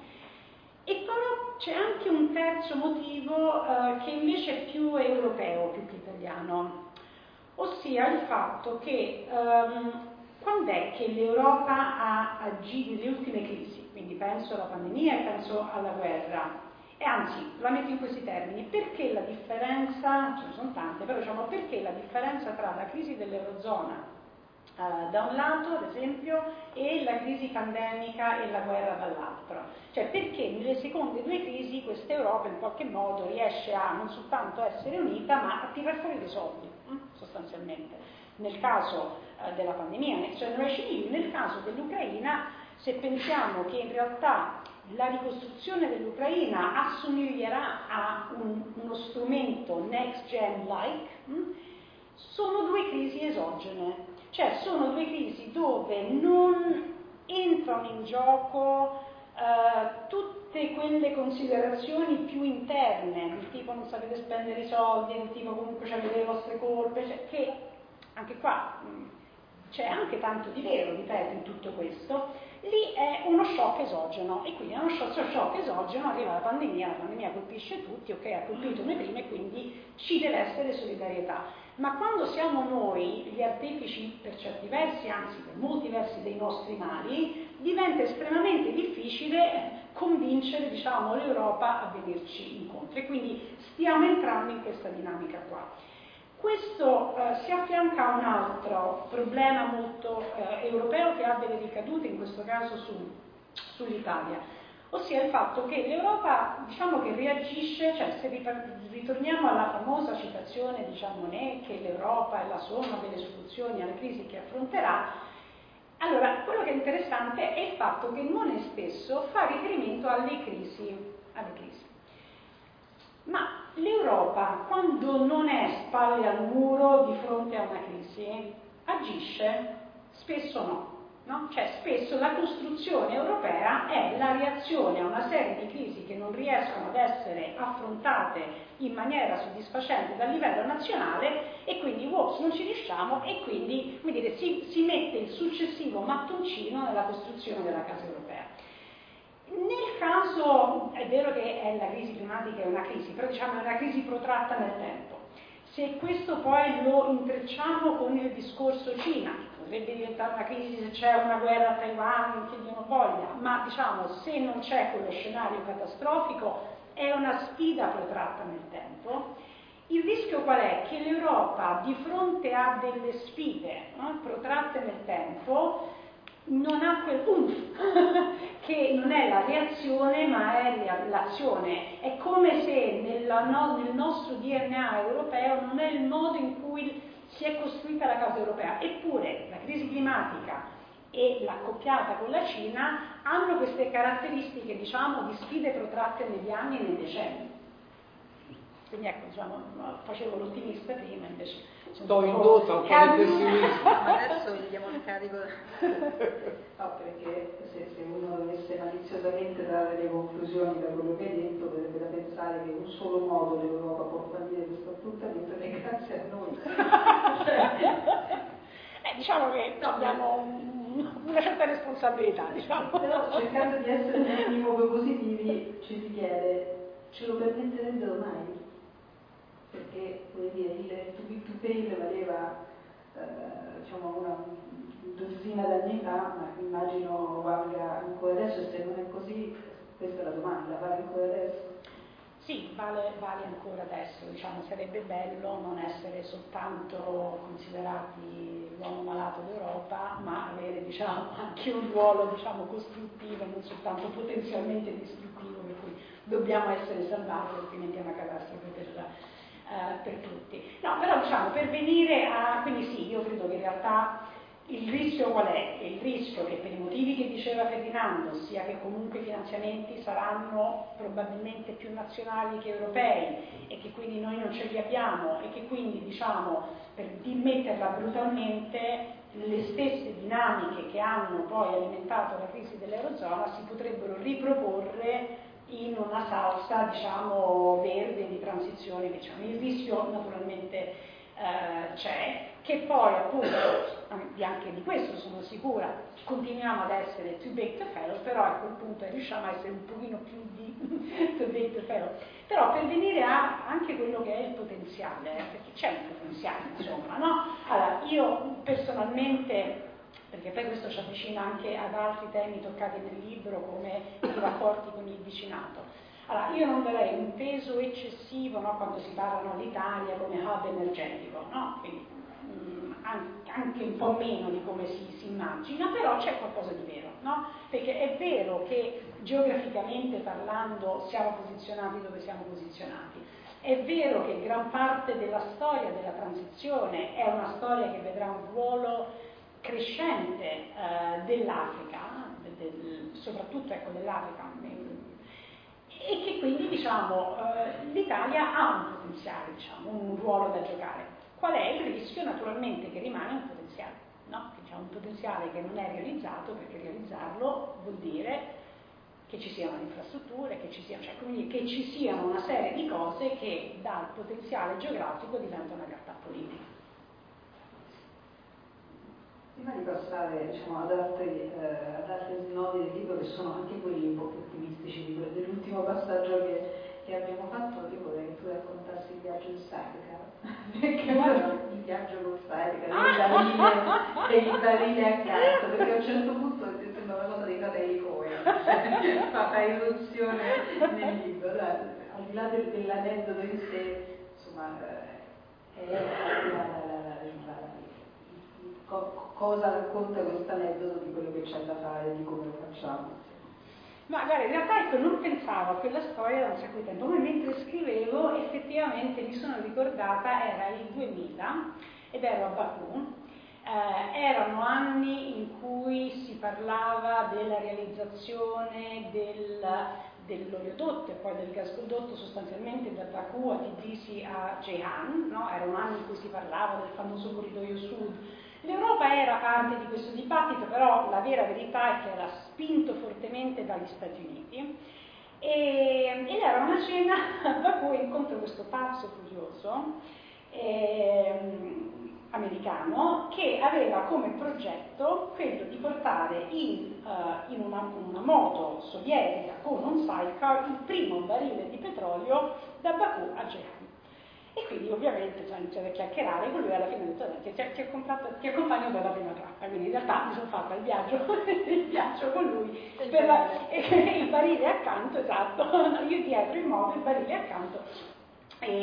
E poi c'è anche un terzo motivo eh, che invece è più europeo, più che italiano, ossia il fatto che um, quando è che l'Europa ha agito nelle ultime crisi, quindi penso alla pandemia e penso alla guerra, e anzi la metto in questi termini, perché la differenza, ce ne sono tante, però diciamo perché la differenza tra la crisi dell'Eurozona Uh, da un lato, ad esempio, e la crisi pandemica e la guerra dall'altro. Cioè, perché nelle seconde due crisi questa Europa in qualche modo riesce a non soltanto essere unita, ma a tirar fuori dei soldi, hm? sostanzialmente. Nel caso uh, della pandemia, nel Generation E U, nel caso dell'Ucraina, se pensiamo che in realtà la ricostruzione dell'Ucraina assomiglierà a un, uno strumento next gen-like, hm? sono due crisi esogene. Cioè sono due crisi dove non entrano in gioco eh, tutte quelle considerazioni più interne, del tipo non sapete spendere i soldi, del tipo comunque avete le vostre colpe, cioè, che anche qua mh, c'è anche tanto di vero, ripeto, in tutto questo. Lì è uno shock esogeno, e quindi è uno shock, shock esogeno, arriva la pandemia, la pandemia colpisce tutti, ok, ha colpito noi prima e quindi ci deve essere solidarietà. Ma quando siamo noi gli artefici per certi versi, anzi per molti versi dei nostri mali, diventa estremamente difficile convincere, diciamo, l'Europa a venirci incontro, e quindi stiamo entrando in questa dinamica qua. Questo eh, si affianca a un altro problema molto eh, europeo che ha delle ricadute, in questo caso su, sull'Italia, ossia il fatto che l'Europa, diciamo che reagisce, cioè se ritorniamo alla famosa citazione di Jean Monnet, che l'Europa è la somma delle soluzioni alle crisi che affronterà, allora quello che è interessante è il fatto che Monnet stesso fa riferimento alle crisi, alle crisi. Ma l'Europa, quando non è spalle al muro di fronte a una crisi, agisce? Spesso no. No? Cioè spesso la costruzione europea è la reazione a una serie di crisi che non riescono ad essere affrontate in maniera soddisfacente dal livello nazionale, e quindi ups, non ci riusciamo, e quindi, come dire, si, si mette il successivo mattoncino nella costruzione della casa europea. Nel caso, è vero che è la crisi climatica è una crisi, però diciamo è una crisi protratta nel tempo. Se questo poi lo intrecciamo con il discorso Cina, potrebbe diventare una crisi se c'è una guerra a Taiwan, che Dio non voglia, ma diciamo se non c'è quello scenario catastrofico è una sfida protratta nel tempo. Il rischio qual è? Che l'Europa, di fronte a delle sfide no, protratte nel tempo, non ha quel oomph, che non è la reazione ma è l'azione. È come se nella, no, nel nostro D N A europeo non è il modo in cui si è costruita la casa europea. Eppure la crisi climatica e l'accoppiata con la Cina hanno queste caratteristiche, diciamo, di sfide protratte negli anni e nei decenni. Quindi ecco, diciamo, facevo l'ottimista prima, invece sto indotta un po' di pessimismo. Adesso gli diamo il carico. No, perché se, se uno dovesse maliziosamente dare le conclusioni da quello che hai detto, verrebbe da pensare che un solo modo l'Europa può fallire questo appuntamento è grazie a noi. eh, diciamo che no, abbiamo un, una certa responsabilità, diciamo. Però cercando di essere un minimo positivi ci si chiede, ce lo permetterebbero mai? Perché vuol dire, il to big to fail valeva eh, diciamo una dozzina d'anni fa, ma immagino valga ancora adesso, e se non è così, questa è la domanda, vale ancora adesso? Sì, vale, vale ancora adesso, diciamo, sarebbe bello non essere soltanto considerati l'uomo malato d'Europa, ma avere diciamo, anche un ruolo diciamo, costruttivo, non soltanto potenzialmente distruttivo, per cui dobbiamo essere salvati, altrimenti è una catastrofe per Uh, per tutti. No, però diciamo, per venire a... quindi sì, io credo che in realtà il rischio qual è? Il rischio che per i motivi che diceva Ferdinando, sia che comunque i finanziamenti saranno probabilmente più nazionali che europei e che quindi noi non ce li abbiamo e che quindi, diciamo, per metterla brutalmente, le stesse dinamiche che hanno poi alimentato la crisi dell'Eurozona si potrebbero riproporre in una salsa, diciamo, verde di transizione. Diciamo. Il rischio naturalmente eh, c'è, che poi appunto, anche di questo sono sicura, continuiamo ad essere too big to fail, però a quel punto riusciamo a essere un pochino più di too big to fail. Però per venire a anche quello che è il potenziale, eh, perché c'è un potenziale, insomma, no? Allora, io personalmente, perché poi questo ci avvicina anche ad altri temi toccati nel libro, come i rapporti con il vicinato. Allora, io non darei un peso eccessivo, no, quando si parlano all'Italia come hub energetico, no? Quindi, mh, anche un po' meno di come si, si immagina, però c'è qualcosa di vero, no? Perché è vero che geograficamente parlando siamo posizionati dove siamo posizionati. È vero che gran parte della storia della transizione è una storia che vedrà un ruolo crescente eh, dell'Africa, del, del, soprattutto ecco, dell'Africa, e che quindi diciamo, eh, l'Italia ha un potenziale, diciamo, un ruolo da giocare. Qual è il rischio? Naturalmente che rimane un potenziale, no? Che c'è un potenziale che non è realizzato, perché realizzarlo vuol dire che ci siano infrastrutture, che ci siano, cioè, quindi che ci siano una serie di cose che dal potenziale geografico diventano una realtà politica. Prima di passare, diciamo, ad altri, eh, ad altri snodi del libro, che sono anche quelli un po' più ottimistici di quello dell'ultimo passaggio che, che abbiamo fatto, io vorrei che tu raccontassi il viaggio in sidecar, perché il viaggio con sidecar, il barile, e il barile accanto, perché a un certo punto ti sembra una cosa dei fratelli Coen, fa, fa irruzione nel libro, dai, al di là del, dell'aneddoto in sé, insomma, è la, la, la, la cosa racconta questo aneddoto di quello che c'è da fare, di come lo facciamo. Ma guarda, in realtà ecco, non pensavo a quella storia da un sacco di tempo, ma mentre scrivevo effettivamente mi sono ricordata, era il duemila ed ero a Baku, eh, erano anni in cui si parlava della realizzazione del, dell'oleodotto e poi del gasdotto sostanzialmente da Baku a Tbilisi a Ceyhan, no? Erano anni in cui si parlava del famoso corridoio sud. L'Europa era parte di questo dibattito, però la vera verità è che era spinto fortemente dagli Stati Uniti e, ed era una cena a Baku, incontro questo pazzo furioso eh, americano che aveva come progetto quello di portare in, uh, in una, una moto sovietica con un sidecar il primo barile di petrolio da Baku a Ceyhan. E quindi ovviamente cioè, iniziato a chiacchierare con lui, alla fine ho detto ti, ti, ti, ti accompagno per la prima tappa, quindi in realtà mi sono fatta il viaggio, il viaggio con lui per la, e il barile accanto, esatto, io dietro in moto, il barile accanto e,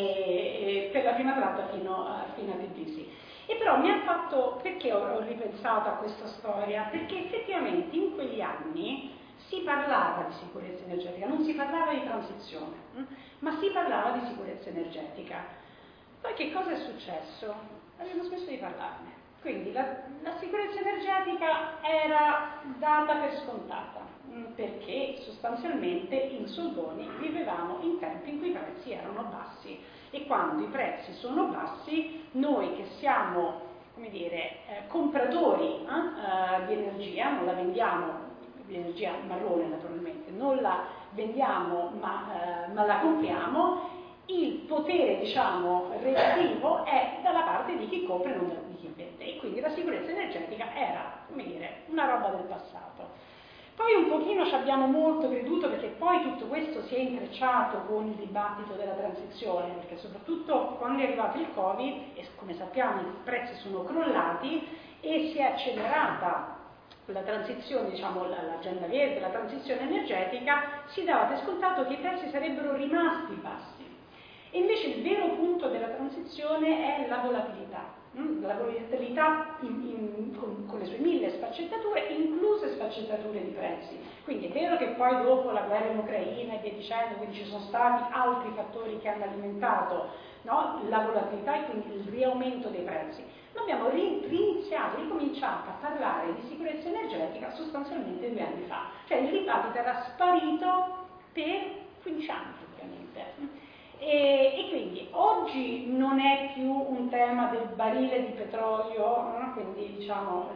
e per la prima tratta fino, uh, fino a Tbilisi. E però mi ha fatto, perché ho, ho ripensato a questa storia? Perché effettivamente in quegli anni si parlava di sicurezza energetica, non si parlava di transizione, hm? ma si parlava di sicurezza energetica. Poi che cosa è successo? Abbiamo smesso di parlarne. Quindi la, la sicurezza energetica era data per scontata, hm? perché sostanzialmente in soldoni vivevamo in tempi in cui i prezzi erano bassi e quando i prezzi sono bassi noi che siamo, come dire, eh, compratori eh, di energia, non la vendiamo, l'energia marrone naturalmente, non la vendiamo ma, eh, ma la compriamo, il potere diciamo relativo è dalla parte di chi compra e non di chi vende e quindi la sicurezza energetica era, come dire, una roba del passato. Poi un pochino ci abbiamo molto creduto perché poi tutto questo si è intrecciato con il dibattito della transizione, perché soprattutto quando è arrivato il Covid, e come sappiamo i prezzi sono crollati e si è accelerata la transizione, diciamo l'agenda verde, la transizione energetica, si dava per scontato che i prezzi sarebbero rimasti bassi. E invece il vero punto della transizione è la volatilità, hm? la volatilità in, in, con, con le sue mille sfaccettature, incluse sfaccettature di prezzi. Quindi è vero che poi dopo la guerra in Ucraina e via dicendo, quindi ci sono stati altri fattori che hanno alimentato no? la volatilità e quindi il riaumento dei prezzi. ma abbiamo ri- riniziato, ricominciato a parlare di sicurezza energetica sostanzialmente due anni fa. Cioè il dibattito era sparito per quindici anni praticamente. E, e quindi oggi non è più un tema del barile di petrolio, no? Quindi diciamo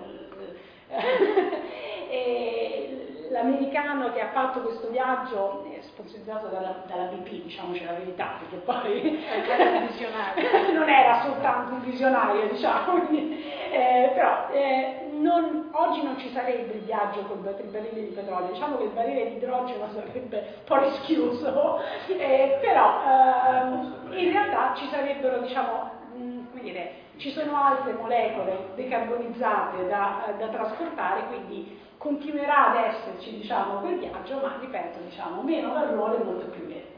eh, l'americano che ha fatto questo viaggio è sponsorizzato dalla, dalla B P, diciamoci la verità, perché poi non era soltanto un visionario, diciamo, quindi, eh, però eh, non, oggi non ci sarebbe il viaggio con il barile di petrolio, diciamo che il barile di idrogeno sarebbe un po' rischioso, eh, però eh, in realtà ci sarebbero, diciamo, mh, come dire, ci sono altre molecole decarbonizzate da, da trasportare, quindi continuerà ad esserci, diciamo, quel viaggio, ma ripeto, diciamo, meno vallone e molto più lento.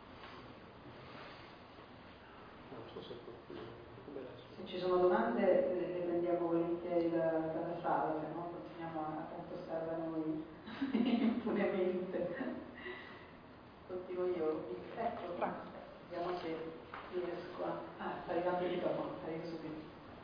Se ci sono domande le prendiamo volentieri dalla, dalla sala, se no continuiamo a contestare da noi impunemente. Continuo io. Ecco, vediamo se riesco a... Ah, sta arrivando il microfono, arrivo subito.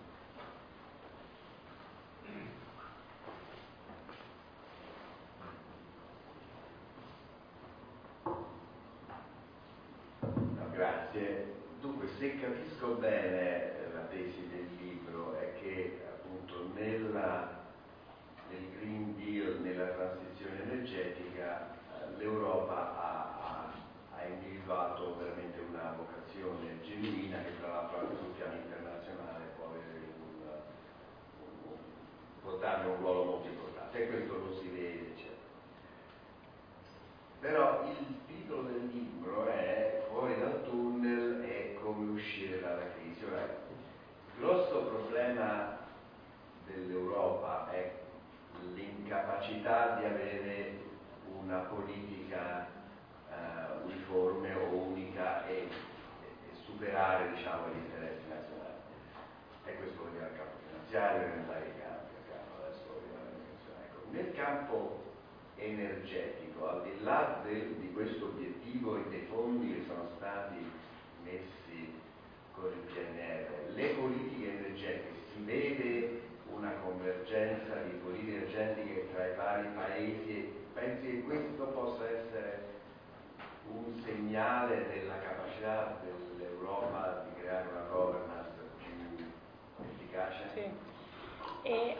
No, grazie. Dunque, se capisco bene la tesi del libro è che appunto nella, nel Green Deal, nella transizione energetica, l'Europa ha, ha, ha individuato veramente una vocazione genuina che tra l'altro anche sul piano internazionale può avere un, un, può darne un ruolo molto importante, e questo lo si vede, eccetera. Però il titolo del libro è Fuori dal tunnel e come uscire dalla crisi. Ora, il grosso problema dell'Europa è l'incapacità di avere una politica uh, uniforme o unica e, e superare, diciamo, gli interessi nazionali. E questo vuol dire al campo finanziario e nei vari campi, al campo della storia, della ecco, nel campo energetico, al di là del, di questo obiettivo e dei fondi che sono stati messi con il P N R, le politiche energetiche, si vede una convergenza di politiche energetiche tra i vari paesi. Pensi che questo possa essere un segnale della capacità dell'Europa di creare una governance più efficace? Sì. E,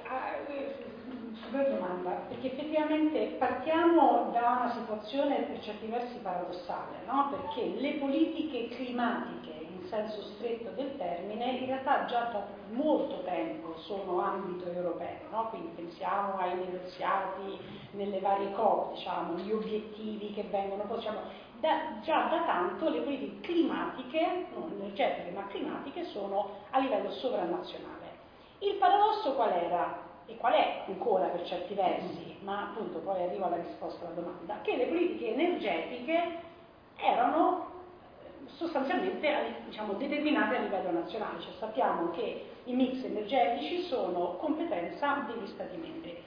uh, super domanda, perché effettivamente partiamo da una situazione per certi versi paradossale, no? Perché le politiche climatiche in senso stretto del termine in realtà già da molto tempo sono ambito europeo, no? Quindi pensiamo ai negoziati nelle varie COP, diciamo, gli obiettivi che vengono, diciamo, da, già da tanto le politiche climatiche, non energetiche ma climatiche, sono a livello sovranazionale. Il paradosso qual era, e qual è ancora per certi versi, ma appunto poi arrivo alla risposta alla domanda, che le politiche energetiche erano sostanzialmente, diciamo, determinate a livello nazionale, cioè sappiamo che i mix energetici sono competenza degli Stati membri.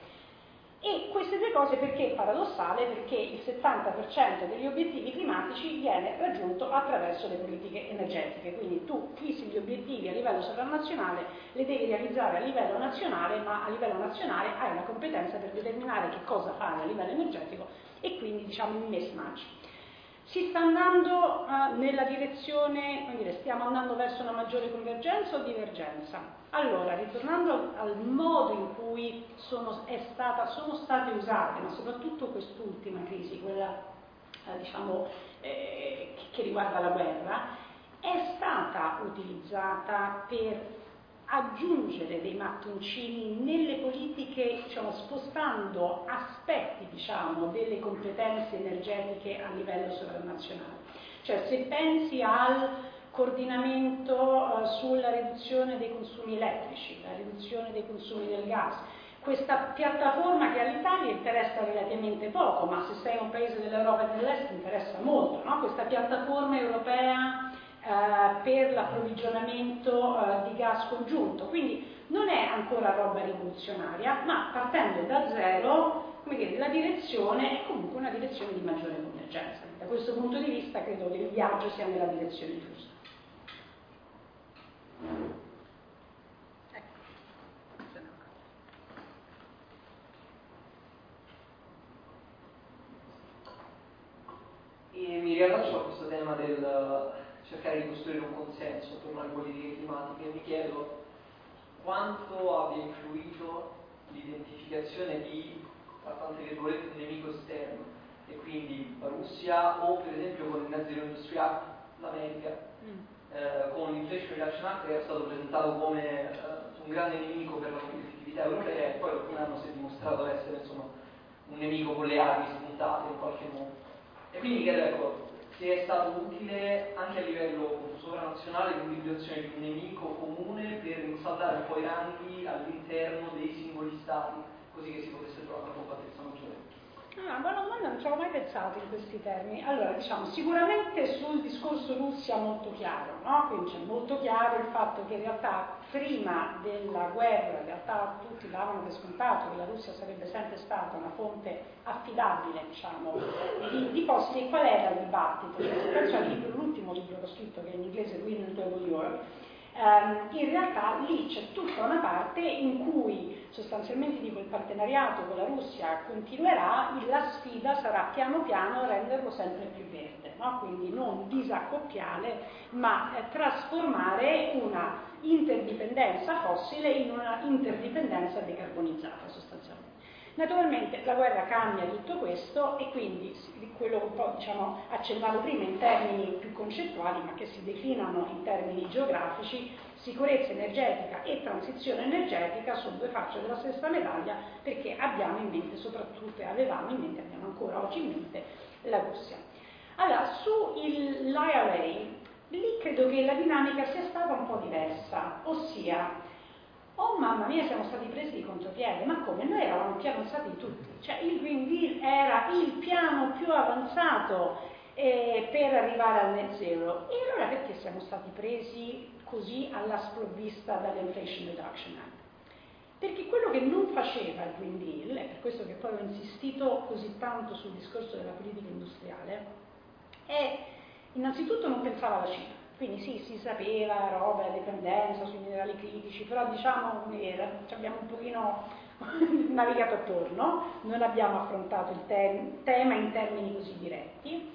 E queste due cose perché è paradossale? Perché il settanta per cento degli obiettivi climatici viene raggiunto attraverso le politiche energetiche, quindi tu fissi gli obiettivi a livello sovranazionale, le devi realizzare a livello nazionale, ma a livello nazionale hai la competenza per determinare che cosa fare a livello energetico e quindi, diciamo, un mismatch. Si sta andando uh, nella direzione, come dire, stiamo andando verso una maggiore convergenza o divergenza? Allora, ritornando al, al modo in cui sono, è stata, sono state usate, ma soprattutto quest'ultima crisi, quella eh, diciamo, eh, che riguarda la guerra, è stata utilizzata per aggiungere dei mattoncini nelle politiche, diciamo, spostando aspetti, diciamo, delle competenze energetiche a livello sovranazionale. Cioè, se pensi al coordinamento uh, sulla riduzione dei consumi elettrici, la riduzione dei consumi del gas, questa piattaforma che all'Italia interessa relativamente poco, ma se sei un paese dell'Europa e dell'Est interessa molto, no? Questa piattaforma europea Uh, per l'approvvigionamento uh, di gas congiunto, quindi non è ancora roba rivoluzionaria, ma partendo da zero, come dire, la direzione è comunque una direzione di maggiore convergenza. Da questo punto di vista credo che il viaggio sia nella direzione giusta. riallaccio a questo tema del cercare di costruire un consenso attorno alle politiche climatiche, mi chiedo quanto abbia influito l'identificazione di, tra tante virgolette, un nemico esterno, e quindi la Russia o per esempio con il Net Zero Industry Act l'America, mm. eh, con l'Inflation Reduction Act che era stato presentato come eh, un grande nemico per la competitività europea, e poi dopo un anno si è dimostrato essere insomma un nemico con le armi spuntate in qualche modo. E quindi chiedo, ecco, se è stato utile anche a livello sovranazionale l'individuazione di un nemico comune per rinsaldare un po' i ranghi all'interno dei singoli stati, così che si potesse trovare una compattezza maggiore. Ah, buona domanda, non ci avevo mai pensato in questi termini. Allora, diciamo, sicuramente sul discorso Russia molto chiaro, no? Quindi c'è molto chiaro il fatto che in realtà prima della guerra, in realtà tutti davano per scontato che la Russia sarebbe sempre stata una fonte affidabile, diciamo, di, di fossili. E qual era il dibattito? Se penso al libro, l'ultimo libro che ho scritto, che è in inglese Green and Global Europe, Um, in realtà lì c'è tutta una parte in cui sostanzialmente dico il partenariato con la Russia continuerà, la sfida sarà piano piano renderlo sempre più verde, no? Quindi non disaccoppiare ma eh, trasformare una interdipendenza fossile in una interdipendenza decarbonizzata sostanzialmente. Naturalmente la guerra cambia tutto questo e quindi quello che un po' diciamo, accennavo prima in termini più concettuali ma che si declinano in termini geografici, sicurezza energetica e transizione energetica sono due facce della stessa medaglia, perché abbiamo in mente soprattutto, e avevamo in mente, abbiamo ancora oggi in mente, la Russia. Allora, sull'I R A, lì credo che la dinamica sia stata un po' diversa, ossia oh mamma mia, siamo stati presi di contropiede, ma come? Noi eravamo più avanzati di tutti, cioè il Green Deal era il piano più avanzato eh, per arrivare al net zero, e allora perché siamo stati presi così alla sprovvista dall'Inflation Reduction Act? Perché quello che non faceva il Green Deal, è per questo che poi ho insistito così tanto sul discorso della politica industriale, è innanzitutto non pensava alla Cina. Quindi sì, si sapeva, roba, dipendenza sui minerali critici, però diciamo che ci abbiamo un pochino navigato attorno, non abbiamo affrontato il te- tema in termini così diretti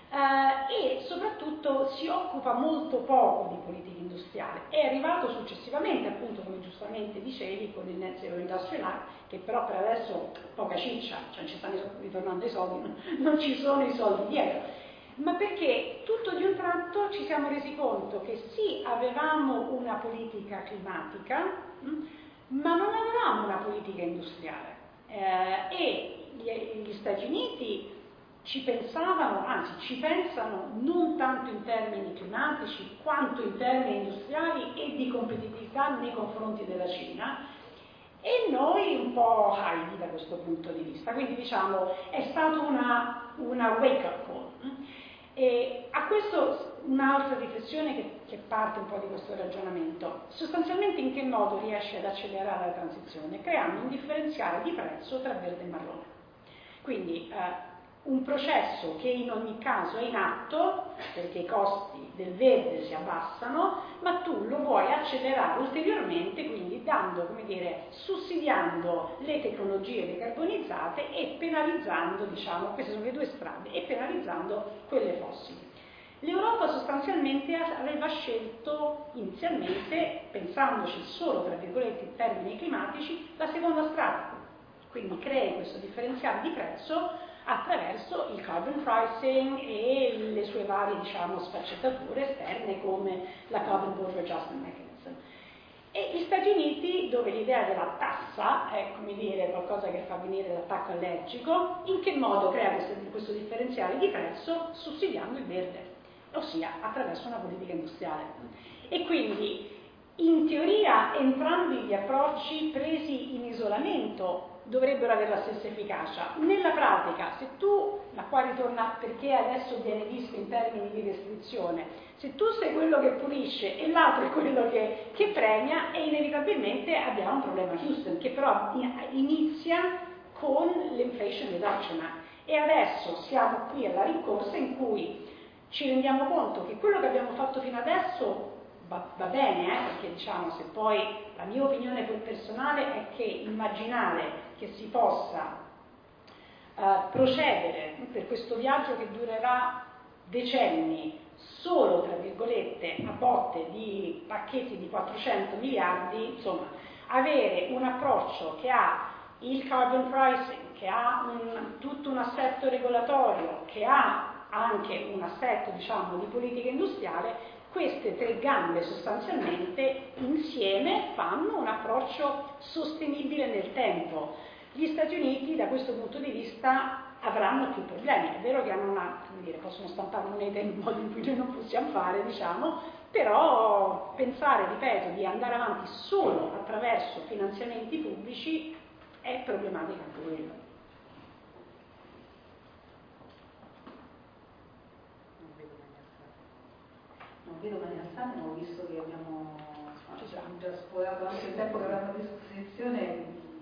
eh, e soprattutto si occupa molto poco di politica industriale. È arrivato successivamente, appunto come giustamente dicevi, con il Net Zero Industry Act, che però per adesso poca ciccia, cioè ci stanno ritornando i soldi, non ci sono i soldi dietro. Ma perché tutto di un tratto ci siamo resi conto che sì, avevamo una politica climatica, ma non avevamo una politica industriale. Eh, e gli, gli Stati Uniti ci pensavano, anzi ci pensano non tanto in termini climatici quanto in termini industriali e di competitività nei confronti della Cina, e noi un po' high da questo punto di vista. Quindi diciamo è stata una, una wake-up call. E a questo un'altra riflessione che, che parte un po' di questo ragionamento. Sostanzialmente in che modo riesce ad accelerare la transizione? Creando un differenziale di prezzo tra verde e marrone. Quindi eh, un processo che in ogni caso è in atto, perché i costi del verde si abbassano, ma tu lo vuoi accelerare ulteriormente, quindi dando, come dire, sussidiando le tecnologie decarbonizzate e penalizzando, diciamo, queste sono le due strade, e penalizzando quelle fossili. L'Europa sostanzialmente aveva scelto inizialmente, pensandoci solo tra virgolette in termini climatici, la seconda strada, quindi crei questo differenziale di prezzo attraverso il carbon pricing e le sue varie, diciamo, sfaccettature esterne come la Carbon Border Adjustment Mechanism. E gli Stati Uniti, dove l'idea della tassa è, come dire, qualcosa che fa venire l'attacco allergico, in che modo crea questo, questo differenziale di prezzo? Sussidiando il verde, ossia attraverso una politica industriale. E quindi, in teoria, entrambi gli approcci presi in isolamento dovrebbero avere la stessa efficacia. Nella pratica, se tu, ma qua ritorna perché adesso viene visto in termini di restrizione, se tu sei quello che punisce e l'altro è quello che, che premia, e inevitabilmente abbiamo un problema a Houston, che però inizia con l'Inflation Reduction Act. E adesso siamo qui alla rincorsa in cui ci rendiamo conto che quello che abbiamo fatto fino adesso Va, va bene, eh, perché diciamo, se poi la mia opinione personale è che immaginare che si possa uh, procedere per questo viaggio che durerà decenni solo, tra virgolette, a botte di pacchetti di quattrocento miliardi, insomma, avere un approccio che ha il carbon pricing, che ha un, tutto un assetto regolatorio, che ha anche un assetto, diciamo, di politica industriale, queste tre gambe sostanzialmente insieme fanno un approccio sostenibile nel tempo. Gli Stati Uniti da questo punto di vista avranno più problemi, è vero che hanno una, come dire, possono stampare monete in un modo in cui noi non possiamo fare, diciamo, però pensare, ripeto, di andare avanti solo attraverso finanziamenti pubblici è problematica anche quello. Non vedo mai alzate, ma ho visto che abbiamo abbiamo già sporato anche il tempo che avevamo a disposizione.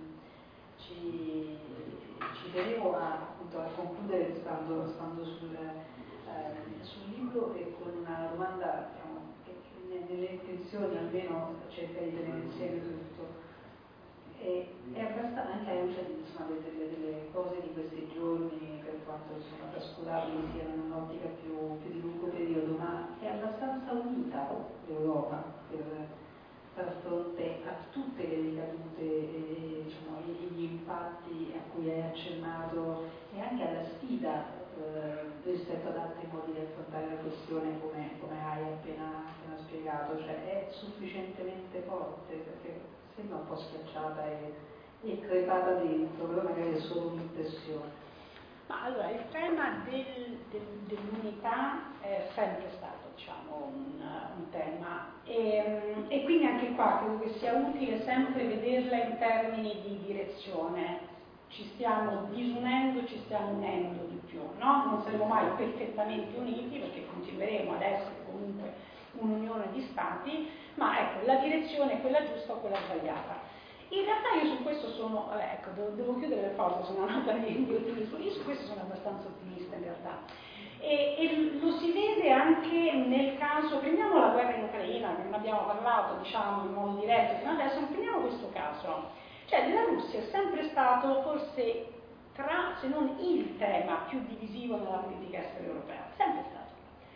Ci, ci tenevo a, appunto, a concludere stando, stando sul, eh, sul libro e con una domanda, diciamo, che, che nelle intenzioni almeno cerca di tenere insieme tutto. E, è abbastanza, anche alla luce insomma, delle, delle cose di questi giorni, per quanto insomma, trascurabili siano in un'ottica più, più di lungo periodo, ma è abbastanza unita l'Europa per far fronte a tutte le ricadute e diciamo, gli impatti a cui hai accennato e anche alla sfida eh, rispetto ad altri modi di affrontare la questione come, come hai appena, appena spiegato, cioè è sufficientemente forte perché sembra un po' schiacciata e, e crepata dentro, però magari è solo un'impressione. Ma allora, il tema del, del, dell'unità è sempre stato, diciamo, un, un tema e, e quindi anche qua credo che sia utile sempre vederla in termini di direzione. Ci stiamo disunendo, ci stiamo unendo di più, no? Non saremo mai perfettamente uniti perché continueremo ad essere comunque un'unione di stati, ma ecco, la direzione è quella giusta o quella sbagliata. In realtà io su questo sono, vabbè, ecco, devo, devo chiudere per forza, sono andata di ottimismo, io su questo sono abbastanza ottimista in realtà. E, e lo si vede anche nel caso, prendiamo la guerra in Ucraina, che non abbiamo parlato, diciamo, in modo diretto fino adesso, ma prendiamo questo caso. Cioè, la Russia è sempre stato forse tra, se non il tema più divisivo nella politica estera europea, sempre stato.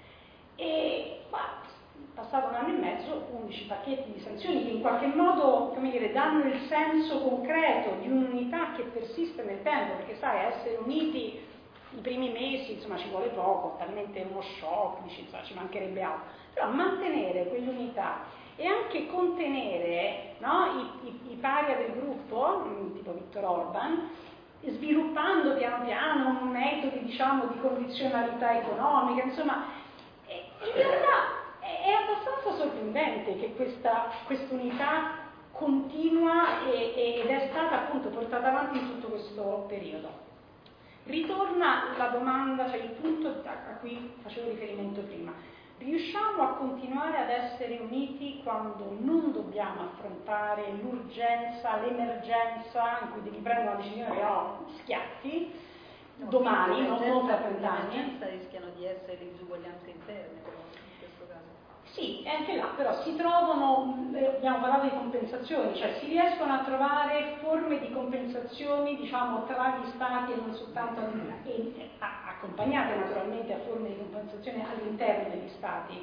E qua, passato un anno e mezzo, undici pacchetti di sanzioni che in qualche modo, come dire, danno il senso concreto di un'unità che persiste nel tempo, perché sai, essere uniti i primi mesi, insomma, ci vuole poco, talmente uno shock, dici, insomma, ci mancherebbe altro, però mantenere quell'unità e anche contenere, no, i, i, i paria del gruppo, tipo Viktor Orban, sviluppando piano piano metodi, diciamo, di condizionalità economica, insomma, in realtà è abbastanza sorprendente che questa quest'unità continua e, ed è stata appunto portata avanti in tutto questo periodo. Ritorna la domanda, cioè il punto a cui facevo riferimento prima. Riusciamo a continuare ad essere uniti quando non dobbiamo affrontare l'urgenza, l'emergenza in cui devi prendere una decisione che ho schiatti, no, domani, non tra trent'anni. L'emergenza rischiano di essere le disuguaglianze interne, però, in questo caso. Sì, anche là, però si trovano, abbiamo parlato di compensazioni, cioè si riescono a trovare forme di compensazioni, diciamo, tra gli stati e non soltanto e, accompagnate naturalmente a forme di compensazione all'interno degli stati.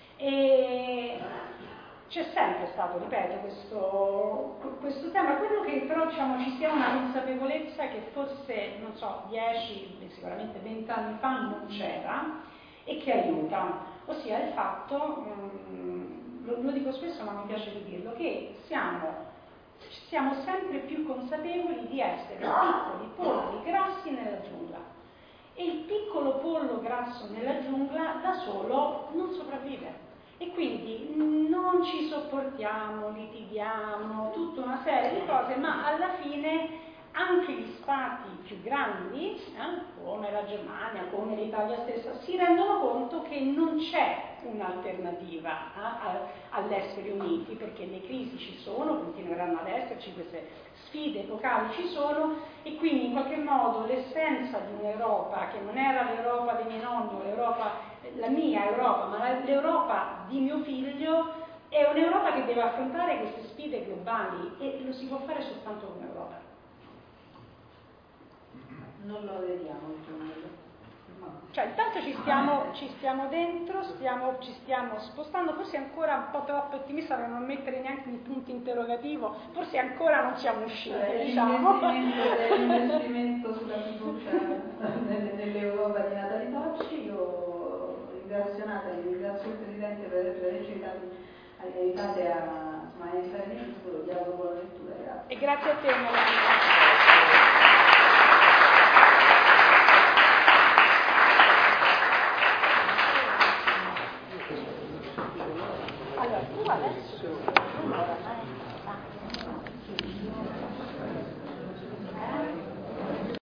E c'è sempre stato, ripeto, questo, questo tema, quello che però diciamo, ci sia una consapevolezza che forse, non so, dieci, sicuramente venti anni fa non c'era e che aiuta. Ossia il fatto, mh, lo, lo dico spesso ma mi piace di dirlo, che siamo, siamo sempre più consapevoli di essere piccoli polli grassi nella giungla. E il piccolo pollo grasso nella giungla da solo non sopravvive. E quindi non ci sopportiamo, litighiamo, tutta una serie di cose, ma alla fine anche gli stati più grandi, eh, come la Germania, come l'Italia stessa, si rendono conto che non c'è un'alternativa eh, all'essere uniti, perché le crisi ci sono, continueranno ad esserci, queste sfide epocali ci sono, e quindi in qualche modo l'essenza di un'Europa, che non era l'Europa dei miei nonni, l'Europa, la mia Europa, ma l'Europa di mio figlio, è un'Europa che deve affrontare queste sfide globali e lo si può fare soltanto come Europa. Non lo vediamo il tunnel, Cioè, intanto ci stiamo, ci stiamo dentro, stiamo, ci stiamo spostando, forse ancora un po' troppo ottimista per non mettere neanche un punto interrogativo, forse ancora non siamo usciti, cioè, diciamo. L'investimento sulla fiducia nell'Europa di Natalie Tocci. Io ringrazio Natalie, ringrazio il Presidente per averci aiutate a, insomma, a entrare in futuro, vi auguro buona lettura, grazie. E grazie a te, Melania. Allora, tu adesso, tu ora,